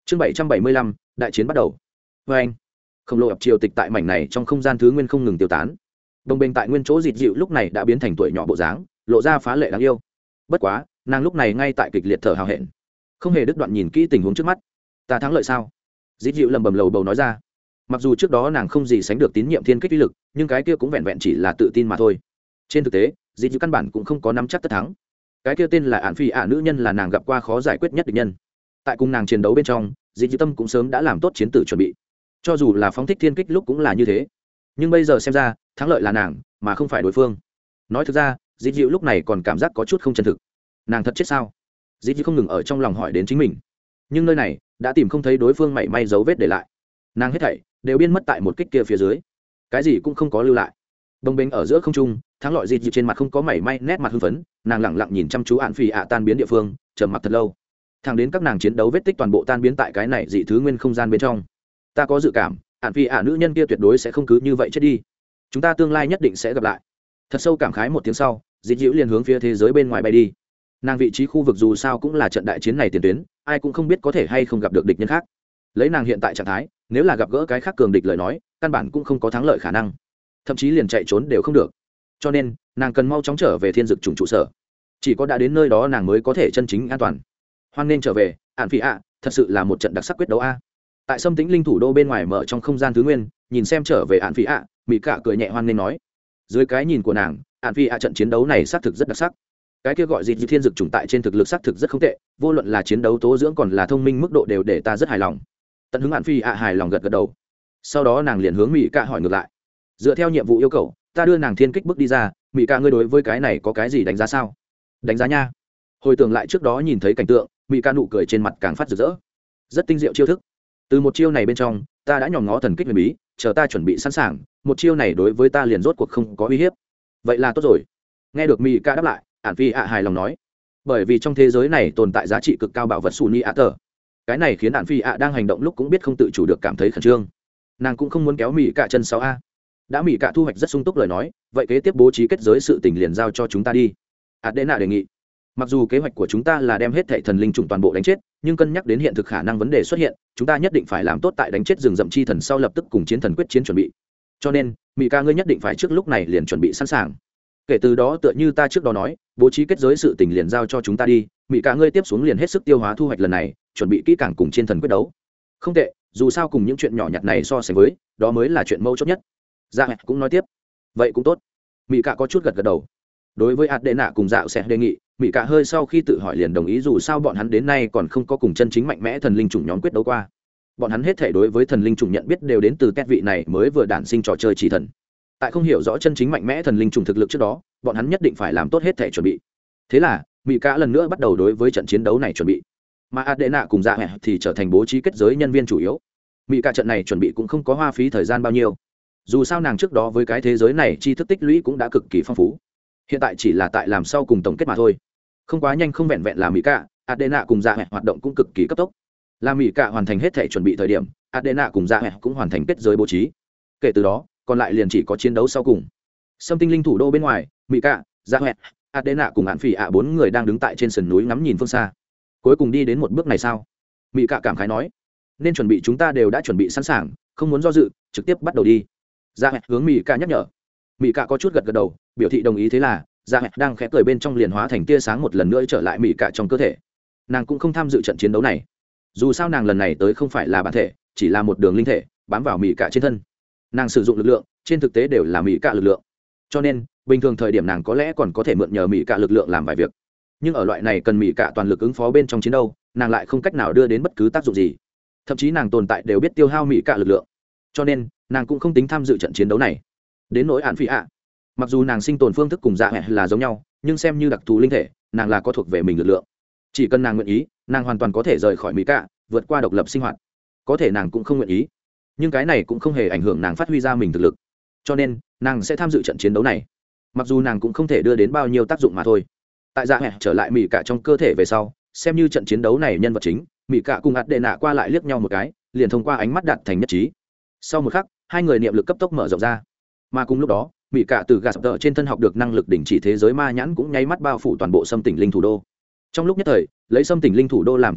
Chương 775, đại chiến bắt đầu. Và anh, khổng lồ ập triều tịch tại mảnh này trong không gian thứ nguyên không ngừng tiêu tán. Đồng bên tại nguyên chỗ dịt dịu lúc này đã biến thành tuổi nhỏ bộ dáng, lộ ra phá lệ đáng yêu. Bất quá, nàng lúc này ngay tại kịch liệt thở hào hẹn, không hề đứt đoạn nhìn kỹ tình huống trước mắt. Ta thắng lợi sao? Dịt dịu lầm bầm lầu bầu nói ra. Mặc dù trước đó nàng không gì sánh được tín nhiệm thiên kích uy lực, nhưng cái kia cũng vẹn vẹn chỉ là tự tin mà thôi. Trên thực tế, dịt dịu căn bản cũng không có nắm chắc tất thắng. Cái kia tên là Ản Phi nữ nhân là nàng gặp qua khó giải quyết nhất địch nhân. Tại cùng nàng chiến đấu bên trong, dịt dịu tâm cũng sớm đã làm tốt chiến tử chuẩn bị. Cho dù là phóng thích thiên kích lúc cũng là như thế, nhưng bây giờ xem ra thắng lợi là nàng mà không phải đối phương. Nói thực ra, dịt dịu lúc này còn cảm giác có chút không chân thực. Nàng thật chết sao? Dịt dịu không ngừng ở trong lòng hỏi đến chính mình, nhưng nơi này đã tìm không thấy đối phương mảy may dấu vết để lại. Nàng hết thảy đều biến mất tại một kích kia phía dưới, cái gì cũng không có lưu lại. Đồng bền ở giữa không trung, thắng lợi dịt dịu trên mặt không có mảy may nét mặt hưng phấn, nàng lẳng lặng nhìn chăm chú Ản Phi tan biến địa phương, trầm mặc thật lâu. Thẳng đến các nàng chiến đấu vết tích toàn bộ tan biến tại cái này dị thứ nguyên không gian bên trong. Ta có dự cảm, Ản Phi nữ nhân kia tuyệt đối sẽ không cứ như vậy chết đi. Chúng ta tương lai nhất định sẽ gặp lại. Thật sâu cảm khái một tiếng sau, dịt dịu liền hướng phía thế giới bên ngoài bay đi. Nàng vị trí khu vực dù sao cũng là trận đại chiến này tiền tuyến, ai cũng không biết có thể hay không gặp được địch nhân khác. Lấy nàng hiện tại trạng thái, nếu là gặp gỡ cái khác cường địch lời nói, căn bản cũng không có thắng lợi khả năng, thậm chí liền chạy trốn đều không được. Cho nên nàng cần mau chóng trở về thiên dực trùng trụ sở, chỉ có đã đến nơi đó nàng mới có thể chân chính an toàn. Hoan nên trở về Ản Phi thật sự là một trận đặc sắc quyết đấu a. Tại Sâm Tĩnh Linh thủ đô bên ngoài mở trong không gian thứ nguyên, nhìn xem trở về Ản Phi mỹ cả cười nhẹ hoan nên nói. Dưới cái nhìn của nàng, Ản Phi trận chiến đấu này xác thực rất đặc sắc. Cái kia gọi dịt thiên dực trùng tại trên thực lực xác thực rất không tệ, vô luận là chiến đấu tố dưỡng còn là thông minh mức độ đều để ta rất hài lòng. Tận hứng Ản Phi hài lòng gật gật đầu. Sau đó nàng liền hướng mỹ cả hỏi ngược lại, dựa theo nhiệm vụ yêu cầu, ta đưa nàng thiên kích bước đi ra, mỹ cả ngươi đối với cái này có cái gì đánh giá sao? Đánh giá nha. Hồi tưởng lại trước đó nhìn thấy cảnh tượng, mỹ ca nụ cười trên mặt càng phát rực rỡ. Rất tinh diệu chiêu thức. Từ một chiêu này bên trong, ta đã nhòm ngó thần kích huyền bí, chờ ta chuẩn bị sẵn sàng, một chiêu này đối với ta liền rốt cuộc không có uy hiếp. Vậy là tốt rồi. Nghe được mỹ ca đáp lại, Ản Phi hài lòng nói, bởi vì trong thế giới này tồn tại giá trị cực cao bảo vật Suni Ater. Cái này khiến Ản Phi đang hành động lúc cũng biết không tự chủ được cảm thấy khẩn trương. Nàng cũng không muốn kéo mỹ ca chân 6A. Đã mỹ ca thu hoạch rất sung túc lời nói, vậy kế tiếp bố trí kết giới sự tình liền giao cho chúng ta đi. Adena đề nghị. Mặc dù kế hoạch của chúng ta là đem hết thảy thần linh trùng toàn bộ đánh chết, nhưng cân nhắc đến hiện thực khả năng vấn đề xuất hiện, chúng ta nhất định phải làm tốt tại đánh chết rừng rậm chi thần sau lập tức cùng chiến thần quyết chiến chuẩn bị. Cho nên, mỹ ca ngươi nhất định phải trước lúc này liền chuẩn bị sẵn sàng. Kể từ đó tựa như ta trước đó nói, bố trí kết giới sự tình liền giao cho chúng ta đi, mỹ ca ngươi tiếp xuống liền hết sức tiêu hóa thu hoạch lần này, chuẩn bị kỹ càng cùng chiến thần quyết đấu. Không tệ, dù sao cùng những chuyện nhỏ nhặt này so sánh với, đó mới là chuyện mấu chốt nhất. Dạ cũng nói tiếp, vậy cũng tốt. Mỹ ca có chút gật gật đầu. Đối với Adena cùng Dạo sẽ đề nghị, mỹ cả hơi sau khi tự hỏi liền đồng ý, dù sao bọn hắn đến nay còn không có cùng chân chính mạnh mẽ thần linh chủng nhóm quyết đấu qua. Bọn hắn hết thể đối với thần linh chủng nhận biết đều đến từ các vị này mới vừa đản sinh trò chơi chỉ thần. Tại không hiểu rõ chân chính mạnh mẽ thần linh chủng thực lực trước đó, bọn hắn nhất định phải làm tốt hết thể chuẩn bị. Thế là mỹ cả lần nữa bắt đầu đối với trận chiến đấu này chuẩn bị, mà Adena cùng Dạ thì trở thành bố trí kết giới nhân viên chủ yếu. Mỹ cả trận này chuẩn bị cũng không có hoa phí thời gian bao nhiêu, dù sao nàng trước đó với cái thế giới này tri thức tích lũy cũng đã cực kỳ phong phú, hiện tại chỉ là tại làm sau cùng tổng kết mà thôi. Không quá nhanh, không vẹn vẹn là mỹ cả, Adena cùng Dạ hoạt động cũng cực kỳ cấp tốc. Là mỹ cả hoàn thành hết thể chuẩn bị thời điểm, Adena cùng Dạ cũng hoàn thành kết giới bố trí. Kể từ đó còn lại liền chỉ có chiến đấu sau cùng. Sâm Tinh Linh thủ đô bên ngoài, mỹ cả, Dạ Adena cùng Ản Phi bốn người đang đứng tại trên sườn núi ngắm nhìn phương xa. Cuối cùng đi đến một bước này sao? Mỹ cả cảm khái nói, nên chuẩn bị chúng ta đều đã chuẩn bị sẵn sàng, không muốn do dự, trực tiếp bắt đầu đi. Dạ hướng mỹ cả nhắc nhở. Mỹ cả có chút gật gật đầu, biểu thị đồng ý. Thế là Dạ đang khẽ cười bên trong liền hóa thành tia sáng một lần nữa trở lại mỹ cả trong cơ thể. Nàng cũng không tham dự trận chiến đấu này, dù sao nàng lần này tới không phải là bản thể, chỉ là một đường linh thể bám vào mỹ cả trên thân. Nàng sử dụng lực lượng trên thực tế đều là mỹ cả lực lượng, cho nên bình thường thời điểm nàng có lẽ còn có thể mượn nhờ mỹ cả lực lượng làm vài việc, nhưng ở loại này cần mỹ cả toàn lực ứng phó bên trong chiến đấu, nàng lại không cách nào đưa đến bất cứ tác dụng gì. Thậm chí nàng tồn tại đều biết tiêu hao mỹ cả lực lượng, cho nên nàng cũng không tính tham dự trận chiến đấu này. Đến nỗi Ản Phi mặc dù nàng sinh tồn phương thức cùng Dạ là giống nhau, nhưng xem như đặc thù linh thể, nàng là có thuộc về mình lực lượng. Chỉ cần nàng nguyện ý, nàng hoàn toàn có thể rời khỏi mỹ cả, vượt qua độc lập sinh hoạt. Có thể nàng cũng không nguyện ý, nhưng cái này cũng không hề ảnh hưởng nàng phát huy ra mình thực lực, cho nên nàng sẽ tham dự trận chiến đấu này. Mặc dù nàng cũng không thể đưa đến bao nhiêu tác dụng mà thôi. Tại Dạ trở lại mỹ cả trong cơ thể về sau, xem như trận chiến đấu này nhân vật chính, mỹ cả cùng Adena qua lại liếc nhau một cái, liền thông qua ánh mắt đạt thành nhất trí. Sau một khắc, hai người niệm lực cấp tốc mở rộng ra, mà cùng lúc đó mỹ cả từ gà sập tợ trên thân học được năng lực đỉnh chỉ thế giới ma nhãn cũng nháy mắt bao phủ toàn bộ Sâm Tỉnh Linh thủ đô. Trong lúc nhất thời, lấy Sâm Tỉnh Linh thủ đô làm trung tâm,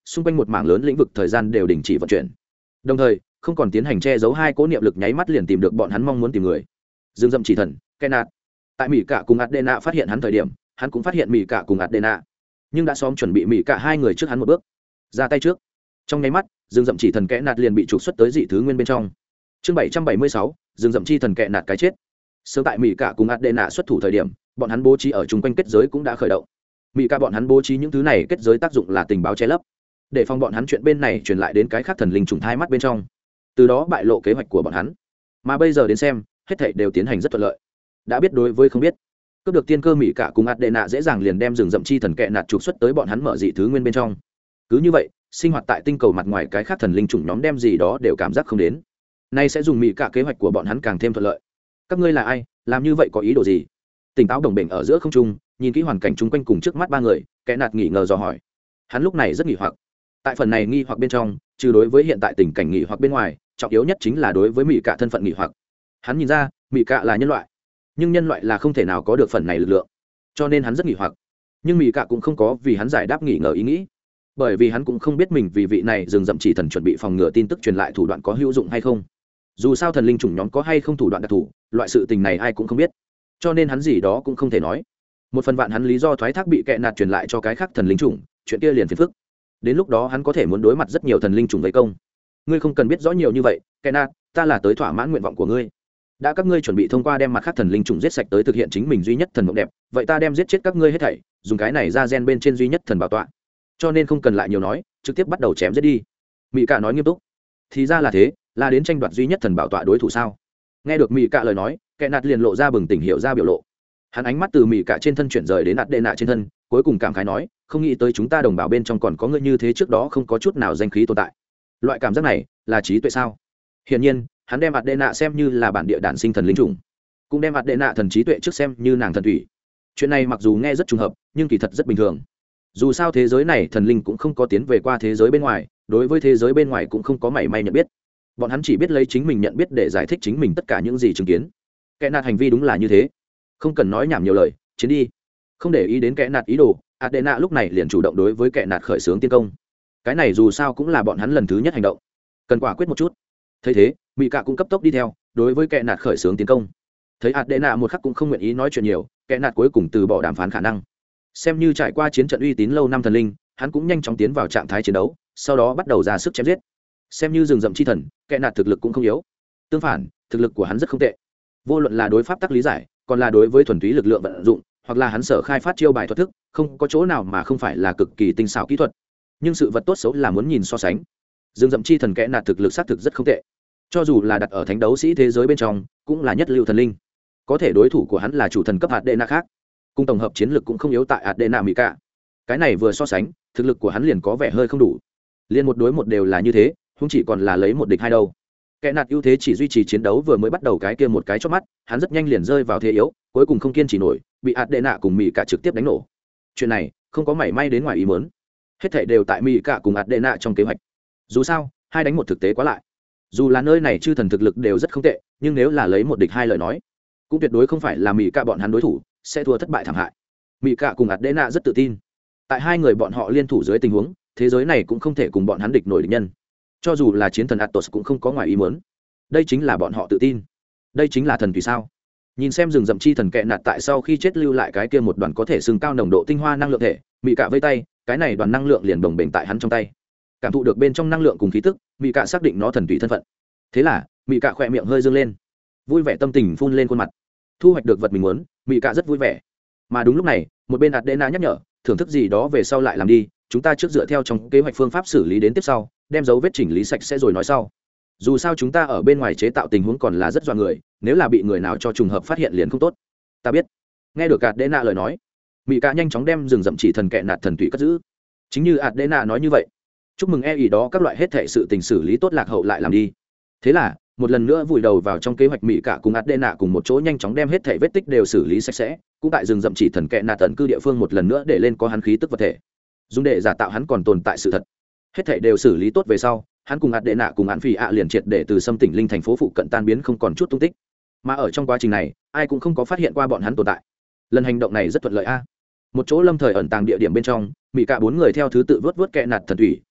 xung quanh một mảng lớn lĩnh vực thời gian đều đình chỉ vận chuyển, đồng thời không còn tiến hành che giấu hai cố niệm lực nháy mắt liền tìm được bọn hắn mong muốn tìm người. Dương Dậm Chỉ Thần Kenneth. Tại Mỹ Cả cùng Adena phát hiện hắn thời điểm, hắn cũng phát hiện Mỹ Cả cùng Adena, nhưng đã xóm chuẩn bị Mỹ Cả hai người trước hắn một bước, ra tay trước. Trong nháy mắt, Dương Dậm Chỉ Thần Kenneth liền bị trục xuất tới dị thứ nguyên bên trong. Chương 776, Dương Dậm Chi Thần Kenneth cái chết. Sớm tại Mỹ Cả cùng Adena xuất thủ thời điểm, bọn hắn bố trí ở chung quanh kết giới cũng đã khởi động. Mỹ Cả bọn hắn bố trí những thứ này kết giới tác dụng là tình báo che lấp, để phòng bọn hắn chuyện bên này truyền lại đến cái khác thần linh trùng thai mắt bên trong, từ đó bại lộ kế hoạch của bọn hắn. Mà bây giờ đến xem, hết thảy đều tiến hành rất thuận lợi. Đã biết đối với không biết, cướp được tiên cơ Mỹ Cả cùng Adena dễ dàng liền đem rừng rậm chi thần kẹ nạt trục xuất tới bọn hắn mở dị thứ nguyên bên trong. Cứ như vậy, sinh hoạt tại tinh cầu mặt ngoài cái khác thần linh chủng nhóm đem gì đó đều cảm giác không đến. Nay sẽ dùng Mỹ Cả kế hoạch của bọn hắn càng thêm thuận lợi. Các ngươi là ai, làm như vậy có ý đồ gì? Tỉnh táo đồng bình ở giữa không trung, nhìn kỹ hoàn cảnh chung quanh cùng trước mắt ba người, kẹ nạt nghỉ ngờ dò hỏi. Hắn lúc này rất nghi hoặc. Tại phần này nghi hoặc bên trong, trừ đối với hiện tại tình cảnh nghi hoặc bên ngoài, trọng yếu nhất chính là đối với Mỹ Cả thân phận nghi hoặc. Hắn nhìn ra, Mỹ Cả là nhân loại, nhưng nhân loại là không thể nào có được phần này lực lượng, cho nên hắn rất nghi hoặc. Nhưng Mỹ Cả cũng không có vì hắn giải đáp nghi ngờ ý nghĩ, bởi vì hắn cũng không biết mình vì vị này rừng rậm chỉ thần chuẩn bị phòng ngừa tin tức truyền lại thủ đoạn có hữu dụng hay không. Dù sao thần linh chủng nhóm có hay không thủ đoạn đặc thù, loại sự tình này ai cũng không biết, cho nên hắn gì đó cũng không thể nói. Một phần vạn hắn lý do thoái thác bị kẹ nạt truyền lại cho cái khác thần linh chủng, chuyện kia liền phiền phức. Đến lúc đó hắn có thể muốn đối mặt rất nhiều thần linh chủng vây công. Ngươi không cần biết rõ nhiều như vậy, kẹ nạt, ta là tới thỏa mãn nguyện vọng của ngươi. Đã các ngươi chuẩn bị thông qua đem mặt khác thần linh chủng giết sạch tới thực hiện chính mình duy nhất thần mộng đẹp, vậy ta đem giết chết các ngươi hết thảy, dùng cái này ra gen bên trên duy nhất thần bảo tọa. Cho nên không cần lại nhiều nói, trực tiếp bắt đầu chém giết đi. Mỹ Cả nói nghiêm túc. Thì ra là thế, là đến tranh đoạt duy nhất thần bảo tọa đối thủ sao? Nghe được Mỹ Cả lời nói, kẻ nạt liền lộ ra bừng tỉnh hiểu ra biểu lộ. Hắn ánh mắt từ Mỹ Cả trên thân chuyển rời đến Adena trên thân, cuối cùng cảm khái nói, không nghĩ tới chúng ta đồng bào bên trong còn có người như thế, trước đó không có chút nào danh khí tồn tại. Loại cảm giác này là trí tuệ sao? Hiển nhiên, hắn đem Adena xem như là bản địa đản sinh thần linh chủng, cũng đem Adena thần trí tuệ trước xem như nàng thần thủy. Chuyện này mặc dù nghe rất trùng hợp, nhưng kỳ thật rất bình thường. Dù sao thế giới này thần linh cũng không có tiến về qua thế giới bên ngoài, đối với thế giới bên ngoài cũng không có mảy may nhận biết. Bọn hắn chỉ biết lấy chính mình nhận biết để giải thích chính mình tất cả những gì chứng kiến. Kẻ nạt hành vi đúng là như thế, không cần nói nhảm nhiều lời, chiến đi. Không để ý đến kẻ nạt ý đồ, Adena lúc này liền chủ động đối với kẻ nạt khởi xướng tiến công. Cái này dù sao cũng là bọn hắn lần thứ nhất hành động, cần quả quyết một chút. Thấy thế, Mỹ Cả cũng cấp tốc đi theo, đối với kẻ nạt khởi xướng tiến công. Thấy Adena một khắc cũng không nguyện ý nói chuyện nhiều, kẻ nạt cuối cùng từ bỏ đàm phán khả năng. Xem như trải qua chiến trận uy tín lâu năm thần linh, hắn cũng nhanh chóng tiến vào trạng thái chiến đấu, sau đó bắt đầu ra sức chém giết. Xem như rừng rậm chi thần, kẻ nạt thực lực cũng không yếu, tương phản, thực lực của hắn rất không tệ. Vô luận là đối pháp tắc lý giải, còn là đối với thuần túy lực lượng vận dụng, hoặc là hắn sở khai phát chiêu bài thuật thức, không có chỗ nào mà không phải là cực kỳ tinh xảo kỹ thuật. Nhưng sự vật tốt xấu là muốn nhìn so sánh. Dương Dậm Chi Thần kẽ nạt thực lực xác thực rất không tệ, cho dù là đặt ở thánh đấu sĩ thế giới bên trong, cũng là nhất lưu thần linh. Có thể đối thủ của hắn là chủ thần cấp Adena khác, cùng tổng hợp chiến lực cũng không yếu tại Adena Mỹ Cả. Cái này vừa so sánh, thực lực của hắn liền có vẻ hơi không đủ. Liên một đối một đều là như thế, không chỉ còn là lấy một địch hai đâu. Kẻ nạt ưu thế chỉ duy trì chiến đấu vừa mới bắt đầu cái kia một cái chớp mắt, hắn rất nhanh liền rơi vào thế yếu, cuối cùng không kiên trì nổi, bị Adena cùng Mỹ Cả trực tiếp đánh nổ. Chuyện này không có mảy may đến ngoài ý muốn, hết thảy đều tại Mỹ Cả cùng Adena trong kế hoạch. Dù sao, hai đánh một thực tế quá lại. Dù là nơi này chư thần thực lực đều rất không tệ, nhưng nếu là lấy một địch hai lời nói, cũng tuyệt đối không phải là Mỹ Cả bọn hắn đối thủ, sẽ thua thất bại thảm hại. Mỹ Cả cùng Adena rất tự tin, tại hai người bọn họ liên thủ dưới tình huống, thế giới này cũng không thể cùng bọn hắn địch nổi địch nhân. Cho dù là chiến thần Atos cũng không có ngoài ý muốn. Đây chính là bọn họ tự tin. Đây chính là thần tùy sao? Nhìn xem rừng rậm chi thần kẹ nạt tại sau khi chết lưu lại cái kia một đoàn có thể xưng cao nồng độ tinh hoa năng lượng thể, Mỹ Cả vây tay, cái này đoàn năng lượng liền đồng bền tại hắn trong tay. Cảm thụ được bên trong năng lượng cùng khí tức, Mỹ Cả xác định nó thần tùy thân phận. Thế là, Mỹ Cả khỏe miệng hơi dương lên, vui vẻ tâm tình phun lên khuôn mặt. Thu hoạch được vật mình muốn, Mỹ Cả rất vui vẻ. Mà đúng lúc này, một bên Adena nhắc nhở, thưởng thức gì đó về sau lại làm đi, chúng ta trước dựa theo trong kế hoạch phương pháp xử lý đến tiếp sau, đem dấu vết chỉnh lý sạch sẽ rồi nói sau. Dù sao chúng ta ở bên ngoài chế tạo tình huống còn là rất dọa người, nếu là bị người nào cho trùng hợp phát hiện liền không tốt. Ta biết. Nghe được Adena lời nói, Mỹ Cả nhanh chóng đem rừng rậm chỉ thần kẹ nạt thần tụy cất giữ. Chính như Adena nói như vậy, chúc mừng ý đó các loại hết thảy sự tình xử lý tốt lạc hậu lại làm đi. Thế là, một lần nữa vùi đầu vào trong kế hoạch, Mỹ Cả cùng Adena cùng một chỗ nhanh chóng đem hết thảy vết tích đều xử lý sạch sẽ, cũng tại rừng rậm chỉ thần kẹ nạt tận cư địa phương một lần nữa để lên có hắn khí tức vật thể, dùng để giả tạo hắn còn tồn tại sự thật. Hết thảy đều xử lý tốt về sau, hắn cùng Adena cùng Án Phi ạ liền triệt để từ Sâm Tỉnh Linh thành phố phụ cận tan biến không còn chút tung tích. Mà ở trong quá trình này, ai cũng không có phát hiện qua bọn hắn tồn tại. Lần hành động này rất thuận lợi a. Một chỗ lâm thời ẩn tàng địa điểm bên trong, Mỹ Cả bốn người theo thứ tự vớt kẹ nạt thần thủy,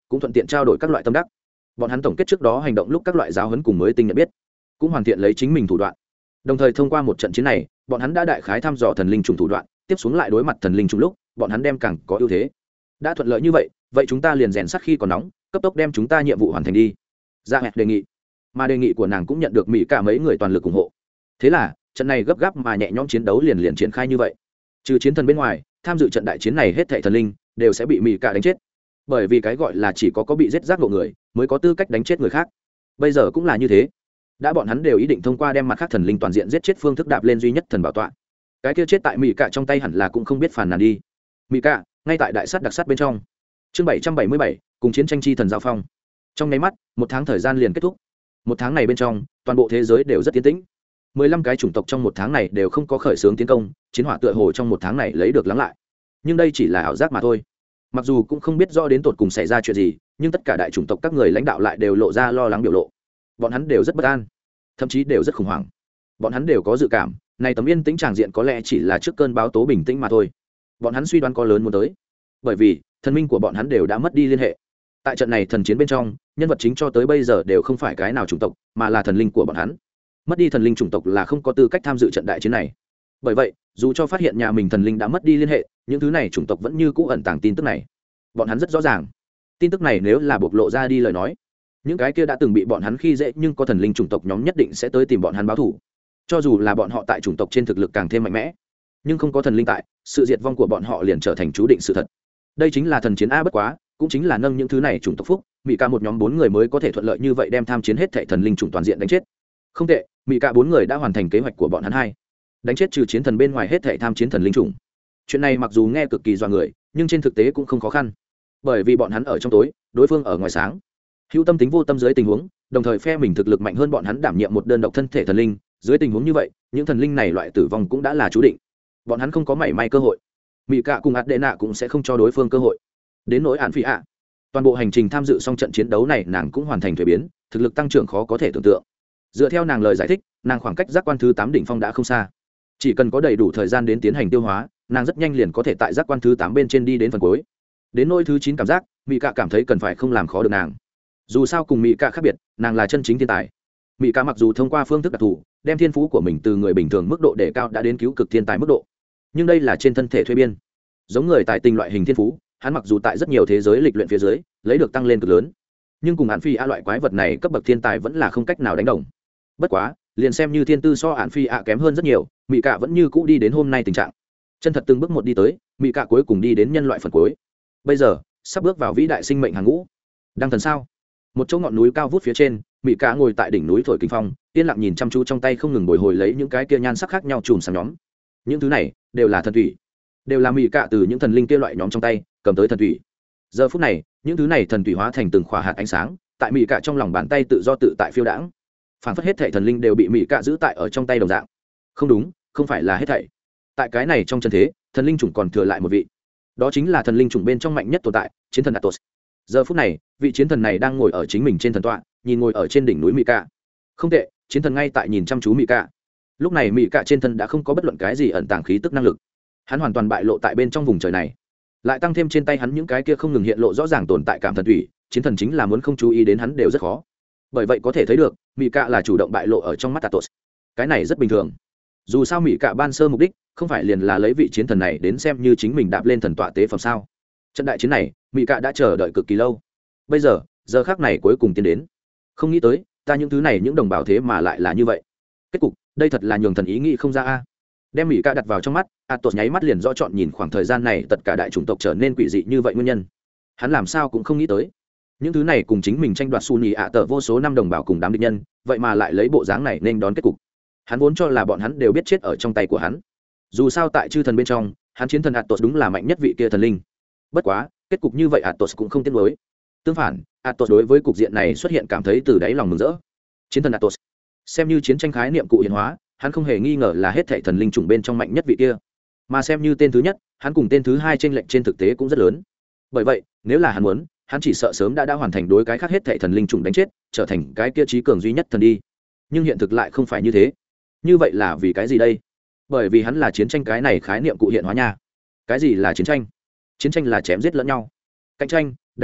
cũng thuận tiện trao đổi các loại tâm đắc. Bọn hắn tổng kết trước đó hành động lúc các loại giáo huấn cùng mới tinh nhận biết, cũng hoàn thiện lấy chính mình thủ đoạn. Đồng thời thông qua một trận chiến này, bọn hắn đã đại khái thăm dò thần linh trùng thủ đoạn, tiếp xuống lại đối mặt thần linh trùng lúc, bọn hắn đem càng có ưu thế. Đã thuận lợi như vậy chúng ta liền rèn sắt khi còn nóng, cấp tốc đem chúng ta nhiệm vụ hoàn thành đi. Dạ Hẹt đề nghị, mà đề nghị của nàng cũng nhận được mỹ cả mấy người toàn lực ủng hộ. Thế là trận này gấp gáp mà nhẹ nhõm chiến đấu liền triển khai như vậy. Trừ chiến thần bên ngoài, tham dự trận đại chiến này hết thảy thần linh đều sẽ bị mỹ cả đánh chết, bởi vì cái gọi là chỉ có bị giết giác ngộ người mới có tư cách đánh chết người khác. Bây giờ cũng là như thế, đã bọn hắn đều ý định thông qua đem mặt khác thần linh toàn diện giết chết phương thức đạp lên duy nhất thần bảo tọa. Cái kia chết tại mỹ cả trong tay hẳn là cũng không biết phàn nàn đi. Mỹ cả ngay tại đại sát đặc sát bên trong. Chương 777, cùng chiến tranh chi thần giao phong. Trong nháy mắt, một tháng thời gian liền kết thúc. Một tháng này bên trong, toàn bộ thế giới đều rất tiến tĩnh. 15 cái chủng tộc trong một tháng này đều không có khởi xướng tiến công, chiến hỏa tựa hồ trong một tháng này lấy được lắng lại. Nhưng đây chỉ là ảo giác mà thôi. Mặc dù cũng không biết rõ đến tột cùng xảy ra chuyện gì, nhưng tất cả đại chủng tộc các người lãnh đạo lại đều lộ ra lo lắng biểu lộ. Bọn hắn đều rất bất an, thậm chí đều rất khủng hoảng. Bọn hắn đều có dự cảm, này tấm yên tĩnh tràng diện có lẽ chỉ là trước cơn bão tố bình tĩnh mà thôi. Bọn hắn suy đoán có lớn muốn tới, bởi vì thần minh của bọn hắn đều đã mất đi liên hệ. Tại trận này thần chiến bên trong, nhân vật chính cho tới bây giờ đều không phải cái nào chủng tộc, mà là thần linh của bọn hắn. Mất đi thần linh chủng tộc là không có tư cách tham dự trận đại chiến này. Bởi vậy, dù cho phát hiện nhà mình thần linh đã mất đi liên hệ, những thứ này chủng tộc vẫn như cũ ẩn tàng tin tức này. Bọn hắn rất rõ ràng, tin tức này nếu là bộc lộ ra đi lời nói, những cái kia đã từng bị bọn hắn khi dễ nhưng có thần linh chủng tộc nhóm nhất định sẽ tới tìm bọn hắn báo thù. Cho dù là bọn họ tại chủng tộc trên thực lực càng thêm mạnh mẽ, nhưng không có thần linh tại, sự diệt vong của bọn họ liền trở thành chú định sự thật. Đây chính là thần chiến a, bất quá cũng chính là nâng những thứ này chủng tộc phúc, mỹ ca một nhóm 4 người mới có thể thuận lợi như vậy đem tham chiến hết thảy thần linh chủng toàn diện đánh chết. Không tệ, mỹ ca 4 người đã hoàn thành kế hoạch của bọn hắn hai, đánh chết trừ chiến thần bên ngoài hết thảy tham chiến thần linh chủng. Chuyện này mặc dù nghe cực kỳ dọa người, nhưng trên thực tế cũng không khó khăn, bởi vì bọn hắn ở trong tối, đối phương ở ngoài sáng. Hữu tâm tính vô tâm dưới tình huống, đồng thời phe mình thực lực mạnh hơn bọn hắn đảm nhiệm một đơn độc thân thể thần linh, dưới tình huống như vậy, những thần linh này loại tử vong cũng đã là chú định. Bọn hắn không có mảy may cơ hội. Mỹ cạ cùng ạt đệ nạ cũng sẽ không cho đối phương cơ hội. Đến nỗi Án Phi ạ, toàn bộ hành trình tham dự xong trận chiến đấu này, nàng cũng hoàn thành thuế biến, thực lực tăng trưởng khó có thể tưởng tượng. Dựa theo nàng lời giải thích, nàng khoảng cách giác quan thứ 8 đỉnh phong đã không xa, chỉ cần có đầy đủ thời gian đến tiến hành tiêu hóa, nàng rất nhanh liền có thể tại giác quan thứ 8 bên trên đi đến phần cuối. Đến nỗi thứ 9 cảm giác, Mỹ cạ cảm thấy cần phải không làm khó được nàng. Dù sao cùng Mỹ cạ khác biệt, nàng là chân chính thiên tài. Mỹ cạ mặc dù thông qua phương thức đặc thù đem thiên phú của mình từ người bình thường mức độ đề cao đã đến cứu cực thiên tài mức độ, nhưng đây là trên thân thể thuế biên, giống người tài tình loại hình thiên phú, hắn mặc dù tại rất nhiều thế giới lịch luyện phía dưới lấy được tăng lên cực lớn, nhưng cùng Án Phi a loại quái vật này cấp bậc thiên tài vẫn là không cách nào đánh đồng. Bất quá liền xem như thiên tư so Án Phi a kém hơn rất nhiều, Mỹ cạ vẫn như cũ đi đến hôm nay tình trạng, chân thật từng bước một đi tới. Mỹ cạ cuối cùng đi đến nhân loại phần cuối, bây giờ sắp bước vào vĩ đại sinh mệnh hàng ngũ. Đăng thần sao? Một chỗ ngọn núi cao vút phía trên, Mỹ cạ ngồi tại đỉnh núi thổi kinh phong, yên lặng nhìn chăm chú trong tay không ngừng bồi hồi lấy những cái kia nhan sắc khác nhau chùm sáng nhóm. Những thứ này đều là thần thủy, đều là Mỹ cạ từ những thần linh kia loại nhóm trong tay cầm tới thần thủy. Giờ phút này, những thứ này thần thủy hóa thành từng khỏa hạt ánh sáng, tại Mỹ cạ trong lòng bàn tay tự do tự tại phiêu đãng, phản phất hết thảy thần linh đều bị Mỹ cạ giữ tại ở trong tay đồng dạng. Không đúng, không phải là hết thảy. Tại cái này trong chân thế, thần linh chủng còn thừa lại một vị, đó chính là thần linh chủng bên trong mạnh nhất tồn tại, chiến thần Atos. Giờ phút này, vị chiến thần này đang ngồi ở chính mình trên thần tọa, nhìn ngồi ở trên đỉnh núi Mỹ cạ. Không tệ, chiến thần ngay tại nhìn chăm chú Mỹ cạ. Lúc này Mỹ cạ trên thân đã không có bất luận cái gì ẩn tàng khí tức năng lực, hắn hoàn toàn bại lộ tại bên trong vùng trời này, lại tăng thêm trên tay hắn những cái kia không ngừng hiện lộ rõ ràng tồn tại cảm thần thủy, chiến thần chính là muốn không chú ý đến hắn đều rất khó. Bởi vậy có thể thấy được, Mỹ cạ là chủ động bại lộ ở trong mắt Atos. Cái này rất bình thường, dù sao Mỹ cạ ban sơ mục đích không phải liền là lấy vị chiến thần này đến xem như chính mình đạp lên thần tọa tế phẩm sao? Trận đại chiến này, Mỹ cạ đã chờ đợi cực kỳ lâu, bây giờ giờ khắc này cuối cùng tiến đến. Không nghĩ tới, ta những thứ này những đồng bào thế mà lại là như vậy. Kết cục, đây thật là nhường thần ý nghĩ không ra a. Đem Mỹ cạ đặt vào trong mắt, Atos nháy mắt liền rõ chọn nhìn khoảng thời gian này tất cả đại chủng tộc trở nên quỷ dị như vậy nguyên nhân. Hắn làm sao cũng không nghĩ tới, những thứ này cùng chính mình tranh đoạt Sunni ạ tờ vô số năm đồng bào cùng đám địch nhân, vậy mà lại lấy bộ dáng này nên đón kết cục. Hắn vốn cho là bọn hắn đều biết chết ở trong tay của hắn. Dù sao tại chư thần bên trong, hắn chiến thần Atos đúng là mạnh nhất vị kia thần linh. Bất quá, kết cục như vậy Atos cũng không tiếc nuối. Tương phản, Atos đối với cục diện này xuất hiện cảm thấy từ đáy lòng mừng rỡ. Chiến thần Atos, xem như chiến tranh khái niệm cụ hiện hóa, hắn không hề nghi ngờ là hết thảy thần linh chủng bên trong mạnh nhất vị kia. Mà xem như tên thứ nhất, hắn cùng tên thứ hai chênh lệch trên thực tế cũng rất lớn. Bởi vậy, nếu là hắn muốn, hắn chỉ sợ sớm đã hoàn thành đối cái khác hết thảy thần linh chủng đánh chết, trở thành cái kia trí cường duy nhất thần đi. Nhưng hiện thực lại không phải như thế. Như vậy là vì cái gì đây? Bởi vì hắn là chiến tranh cái này khái niệm cụ hiện hóa nha. Cái gì là chiến tranh? Chiến tranh là chém giết lẫn nhau. Cạnh tranh, đánh trận,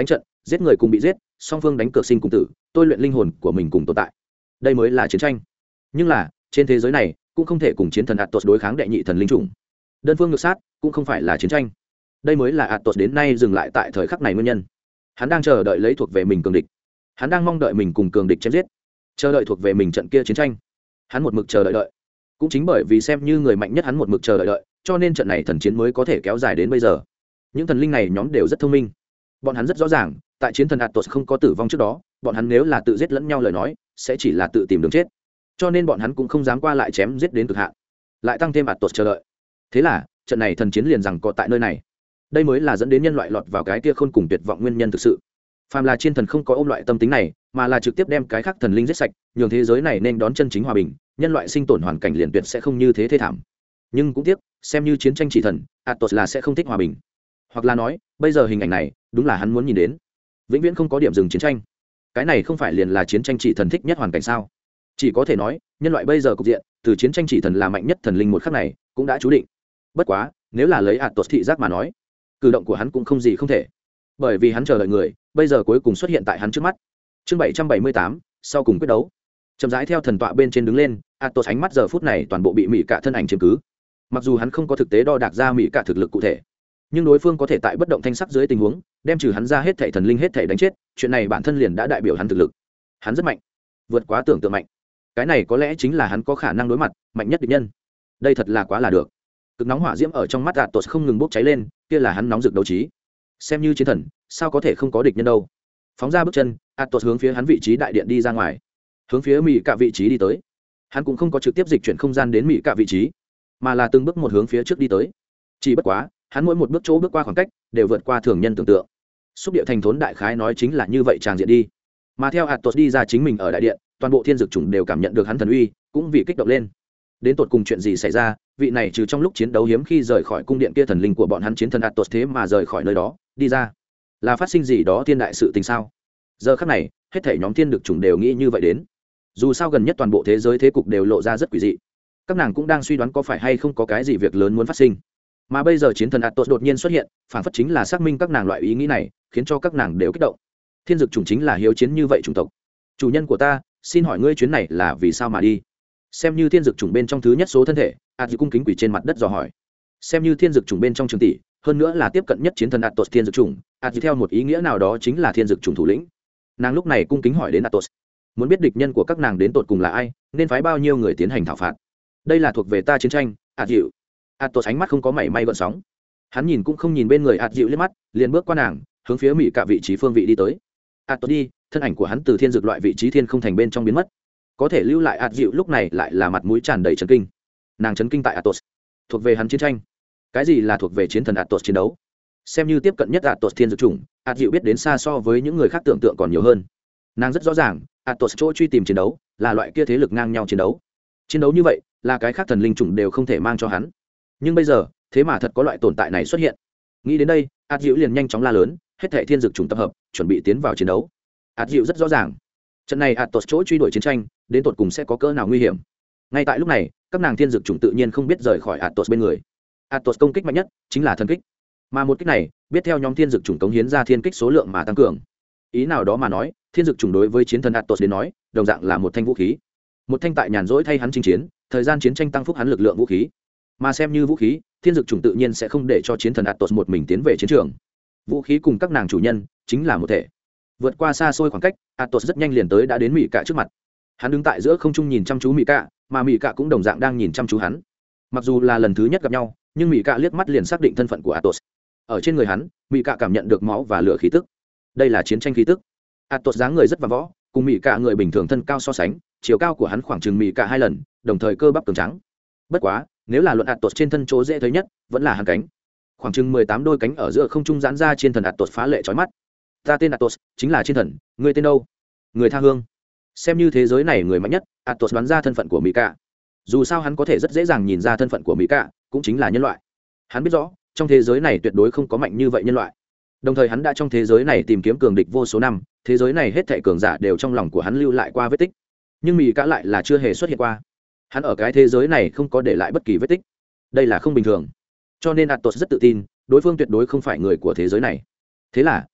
giết người cùng bị giết, song phương đánh cược sinh cùng tử, tôi luyện linh hồn của mình cùng tồn tại. Đây mới là chiến tranh. Nhưng là trên thế giới này cũng không thể cùng chiến thần Atos đối kháng đệ nhị thần linh chủng. Đơn phương ngược sát cũng không phải là chiến tranh. Đây mới là Atos đến nay dừng lại tại thời khắc này nguyên nhân. Hắn đang chờ đợi lấy thuộc về mình cường địch. Hắn đang mong đợi mình cùng cường địch chém giết, chờ đợi thuộc về mình trận kia chiến tranh. Hắn một mực chờ đợi. Cũng chính bởi vì xem như người mạnh nhất hắn một mực chờ đợi, cho nên trận này thần chiến mới có thể kéo dài đến bây giờ. Những thần linh này nhóm đều rất thông minh. Bọn hắn rất rõ ràng, tại chiến thần Atos không có tử vong trước đó, bọn hắn nếu là tự giết lẫn nhau lời nói, sẽ chỉ là tự tìm đường chết. Cho nên bọn hắn cũng không dám qua lại chém giết đến cực hạn. Lại tăng thêm Atos chờ đợi. Thế là, trận này thần chiến liền rằng có tại nơi này. Đây mới là dẫn đến nhân loại lọt vào cái kia khôn cùng tuyệt vọng nguyên nhân thực sự. Phàm là chiến thần không có ôm loại tâm tính này, mà là trực tiếp đem cái khác thần linh giết sạch, nhường thế giới này nên đón chân chính hòa bình, nhân loại sinh tồn hoàn cảnh liền tuyệt sẽ không như thế thê thảm. Nhưng cũng tiếc, xem như chiến tranh chỉ thần, Atos là sẽ không thích hòa bình. Hoặc là nói, bây giờ hình ảnh này, đúng là hắn muốn nhìn đến. Vĩnh viễn không có điểm dừng chiến tranh. Cái này không phải liền là chiến tranh chỉ thần thích nhất hoàn cảnh sao? Chỉ có thể nói, nhân loại bây giờ cục diện, từ chiến tranh chỉ thần là mạnh nhất thần linh một khắc này, cũng đã chú định. Bất quá, nếu là lấy Atos thị giác mà nói, cử động của hắn cũng không gì không thể. Bởi vì hắn chờ đợi người, bây giờ cuối cùng xuất hiện tại hắn trước mắt. Chương 778, sau cùng quyết đấu. Chậm rãi theo thần tọa bên trên đứng lên, Atos ánh mắt giờ phút này toàn bộ bị Mị Cả thân ảnh chiếm cứ. Mặc dù hắn không có thực tế đo đạc ra Mị Cả thực lực cụ thể, nhưng đối phương có thể tại bất động thanh sắc dưới tình huống, đem trừ hắn ra hết thảy thần linh hết thảy đánh chết, chuyện này bản thân liền đã đại biểu hắn thực lực. Hắn rất mạnh, vượt quá tưởng tượng mạnh. Cái này có lẽ chính là hắn có khả năng đối mặt mạnh nhất địch nhân. Đây thật là quá là được. Cực nóng hỏa diễm ở trong mắt Atos không ngừng bốc cháy lên, kia là hắn nóng rực đấu trí. Xem như chiến thần, sao có thể không có địch nhân đâu. Phóng ra bước chân, Atos hướng phía hắn vị trí đại điện đi ra ngoài, hướng phía Mị Cả vị trí đi tới. Hắn cũng không có trực tiếp dịch chuyển không gian đến Mị Cả vị trí, mà là từng bước một hướng phía trước đi tới. Chỉ bất quá, hắn mỗi một bước chỗ bước qua khoảng cách đều vượt qua thường nhân tưởng tượng. Xúc địa thành thốn đại khái nói chính là như vậy tràng diện đi. Mà theo Atos đi ra chính mình ở đại điện, toàn bộ thiên dược chủng đều cảm nhận được hắn thần uy, cũng vì kích động lên. Đến tột cùng chuyện gì xảy ra, vị này trừ trong lúc chiến đấu hiếm khi rời khỏi cung điện kia thần linh của bọn hắn chiến thần Atos thế mà rời khỏi nơi đó, đi ra. Là phát sinh gì đó thiên đại sự tình sao? Giờ khắc này, hết thảy nhóm thiên dược chủng đều nghĩ như vậy đến. Dù sao gần nhất toàn bộ thế giới thế cục đều lộ ra rất quỷ dị. Các nàng cũng đang suy đoán có phải hay không có cái gì việc lớn muốn phát sinh. Mà bây giờ chiến thần Atos đột nhiên xuất hiện, phản phất chính là xác minh các nàng loại ý nghĩ này, khiến cho các nàng đều kích động. Thiên dược chủng chính là hiếu chiến như vậy chủng tộc. Chủ nhân của ta, xin hỏi ngươi chuyến này là vì sao mà đi? Xem như thiên dược chủng bên trong thứ nhất số thân thể, Atos cung kính quỳ trên mặt đất dò hỏi. Xem như thiên dược chủng bên trong trường tỷ, hơn nữa là tiếp cận nhất chiến thần Atos thiên dược chủng, Atos theo một ý nghĩa nào đó chính là thiên dược chủng thủ lĩnh. Nàng lúc này cung kính hỏi đến Atos, muốn biết địch nhân của các nàng đến tột cùng là ai, nên phái bao nhiêu người tiến hành thảo phạt. Đây là thuộc về ta chiến tranh, Atos. Atos ánh mắt không có mảy may gợn sóng. Hắn nhìn cũng không nhìn bên người Atos liếc mắt, liền bước qua nàng, hướng phía Mị Cả vị trí phương vị đi tới. Atos đi, thân ảnh của hắn từ thiên dược loại vị trí thiên không thành bên trong biến mất. Có thể lưu lại Atos lúc này lại là mặt mũi tràn đầy chấn kinh. Nàng chấn kinh tại Atos, thuộc về hắn chiến tranh. Cái gì là thuộc về chiến thần Atos chiến đấu? Xem như tiếp cận nhất Atos thiên dược chủng, Atos biết đến xa so với những người khác tưởng tượng còn nhiều hơn. Nàng rất rõ ràng, Atos chỗ truy tìm chiến đấu là loại kia thế lực ngang nhau chiến đấu. Chiến đấu như vậy là cái khác thần linh chủng đều không thể mang cho hắn. Nhưng bây giờ, thế mà thật có loại tồn tại này xuất hiện. Nghĩ đến đây, Atos liền nhanh chóng la lớn, hết thảy thiên dược chủng tập hợp, chuẩn bị tiến vào chiến đấu. Atos rất rõ ràng, trận này Atos chỗ truy đuổi chiến tranh, đến tột cùng sẽ có cỡ nào nguy hiểm. Ngay tại lúc này, các nàng thiên dược chủng tự nhiên không biết rời khỏi Atos bên người. Atos công kích mạnh nhất chính là thần kích, mà một kích này biết theo nhóm thiên dược chủng cống hiến ra thiên kích số lượng mà tăng cường. Ý nào đó mà nói, thiên dược chủng đối với chiến thần Atos đến nói, đồng dạng là một thanh vũ khí, một thanh tại nhàn rỗi thay hắn chinh chiến, thời gian chiến tranh tăng phúc hắn lực lượng vũ khí. Mà xem như vũ khí, thiên dược chủng tự nhiên sẽ không để cho chiến thần Atos một mình tiến về chiến trường. Vũ khí cùng các nàng chủ nhân chính là một thể. Vượt qua xa xôi khoảng cách, Atos rất nhanh liền tới đã đến Mị Cả trước mặt. Hắn đứng tại giữa không trung nhìn chăm chú Mị Cả, mà Mị Cả cũng đồng dạng đang nhìn chăm chú hắn. Mặc dù là lần thứ nhất gặp nhau, nhưng Mị Cả liếc mắt liền xác định thân phận của Atos. Ở trên người hắn, Mị Cả cảm nhận được máu và lửa khí tức. Đây là chiến tranh khí tức. Atos dáng người rất vạm võ, cùng Mị Cả người bình thường thân cao so sánh, chiều cao của hắn khoảng chừng Mị Cả 2 lần, đồng thời cơ bắp cường trắng. Bất quá, nếu là luận Atos trên thân chỗ dễ thấy nhất, vẫn là hắn cánh. Khoảng chừng 18 đôi cánh ở giữa không trung giãn ra trên thần Atos phá lệ chói mắt. Ta tên Atos, chính là chiến thần, ngươi tên đâu? Người tha hương. Xem như thế giới này người mạnh nhất, Atos đoán ra thân phận của Mị Cả. Dù sao hắn có thể rất dễ dàng nhìn ra thân phận của Mị Cả, cũng chính là nhân loại. Hắn biết rõ, trong thế giới này tuyệt đối không có mạnh như vậy nhân loại. Đồng thời hắn đã trong thế giới này tìm kiếm cường địch vô số năm, thế giới này hết thảy cường giả đều trong lòng của hắn lưu lại qua vết tích. Nhưng Mị Cả lại là chưa hề xuất hiện qua. Hắn ở cái thế giới này không có để lại bất kỳ vết tích. Đây là không bình thường. Cho nên Atos rất tự tin, đối phương tuyệt đối không phải người của thế giới này. Thế là,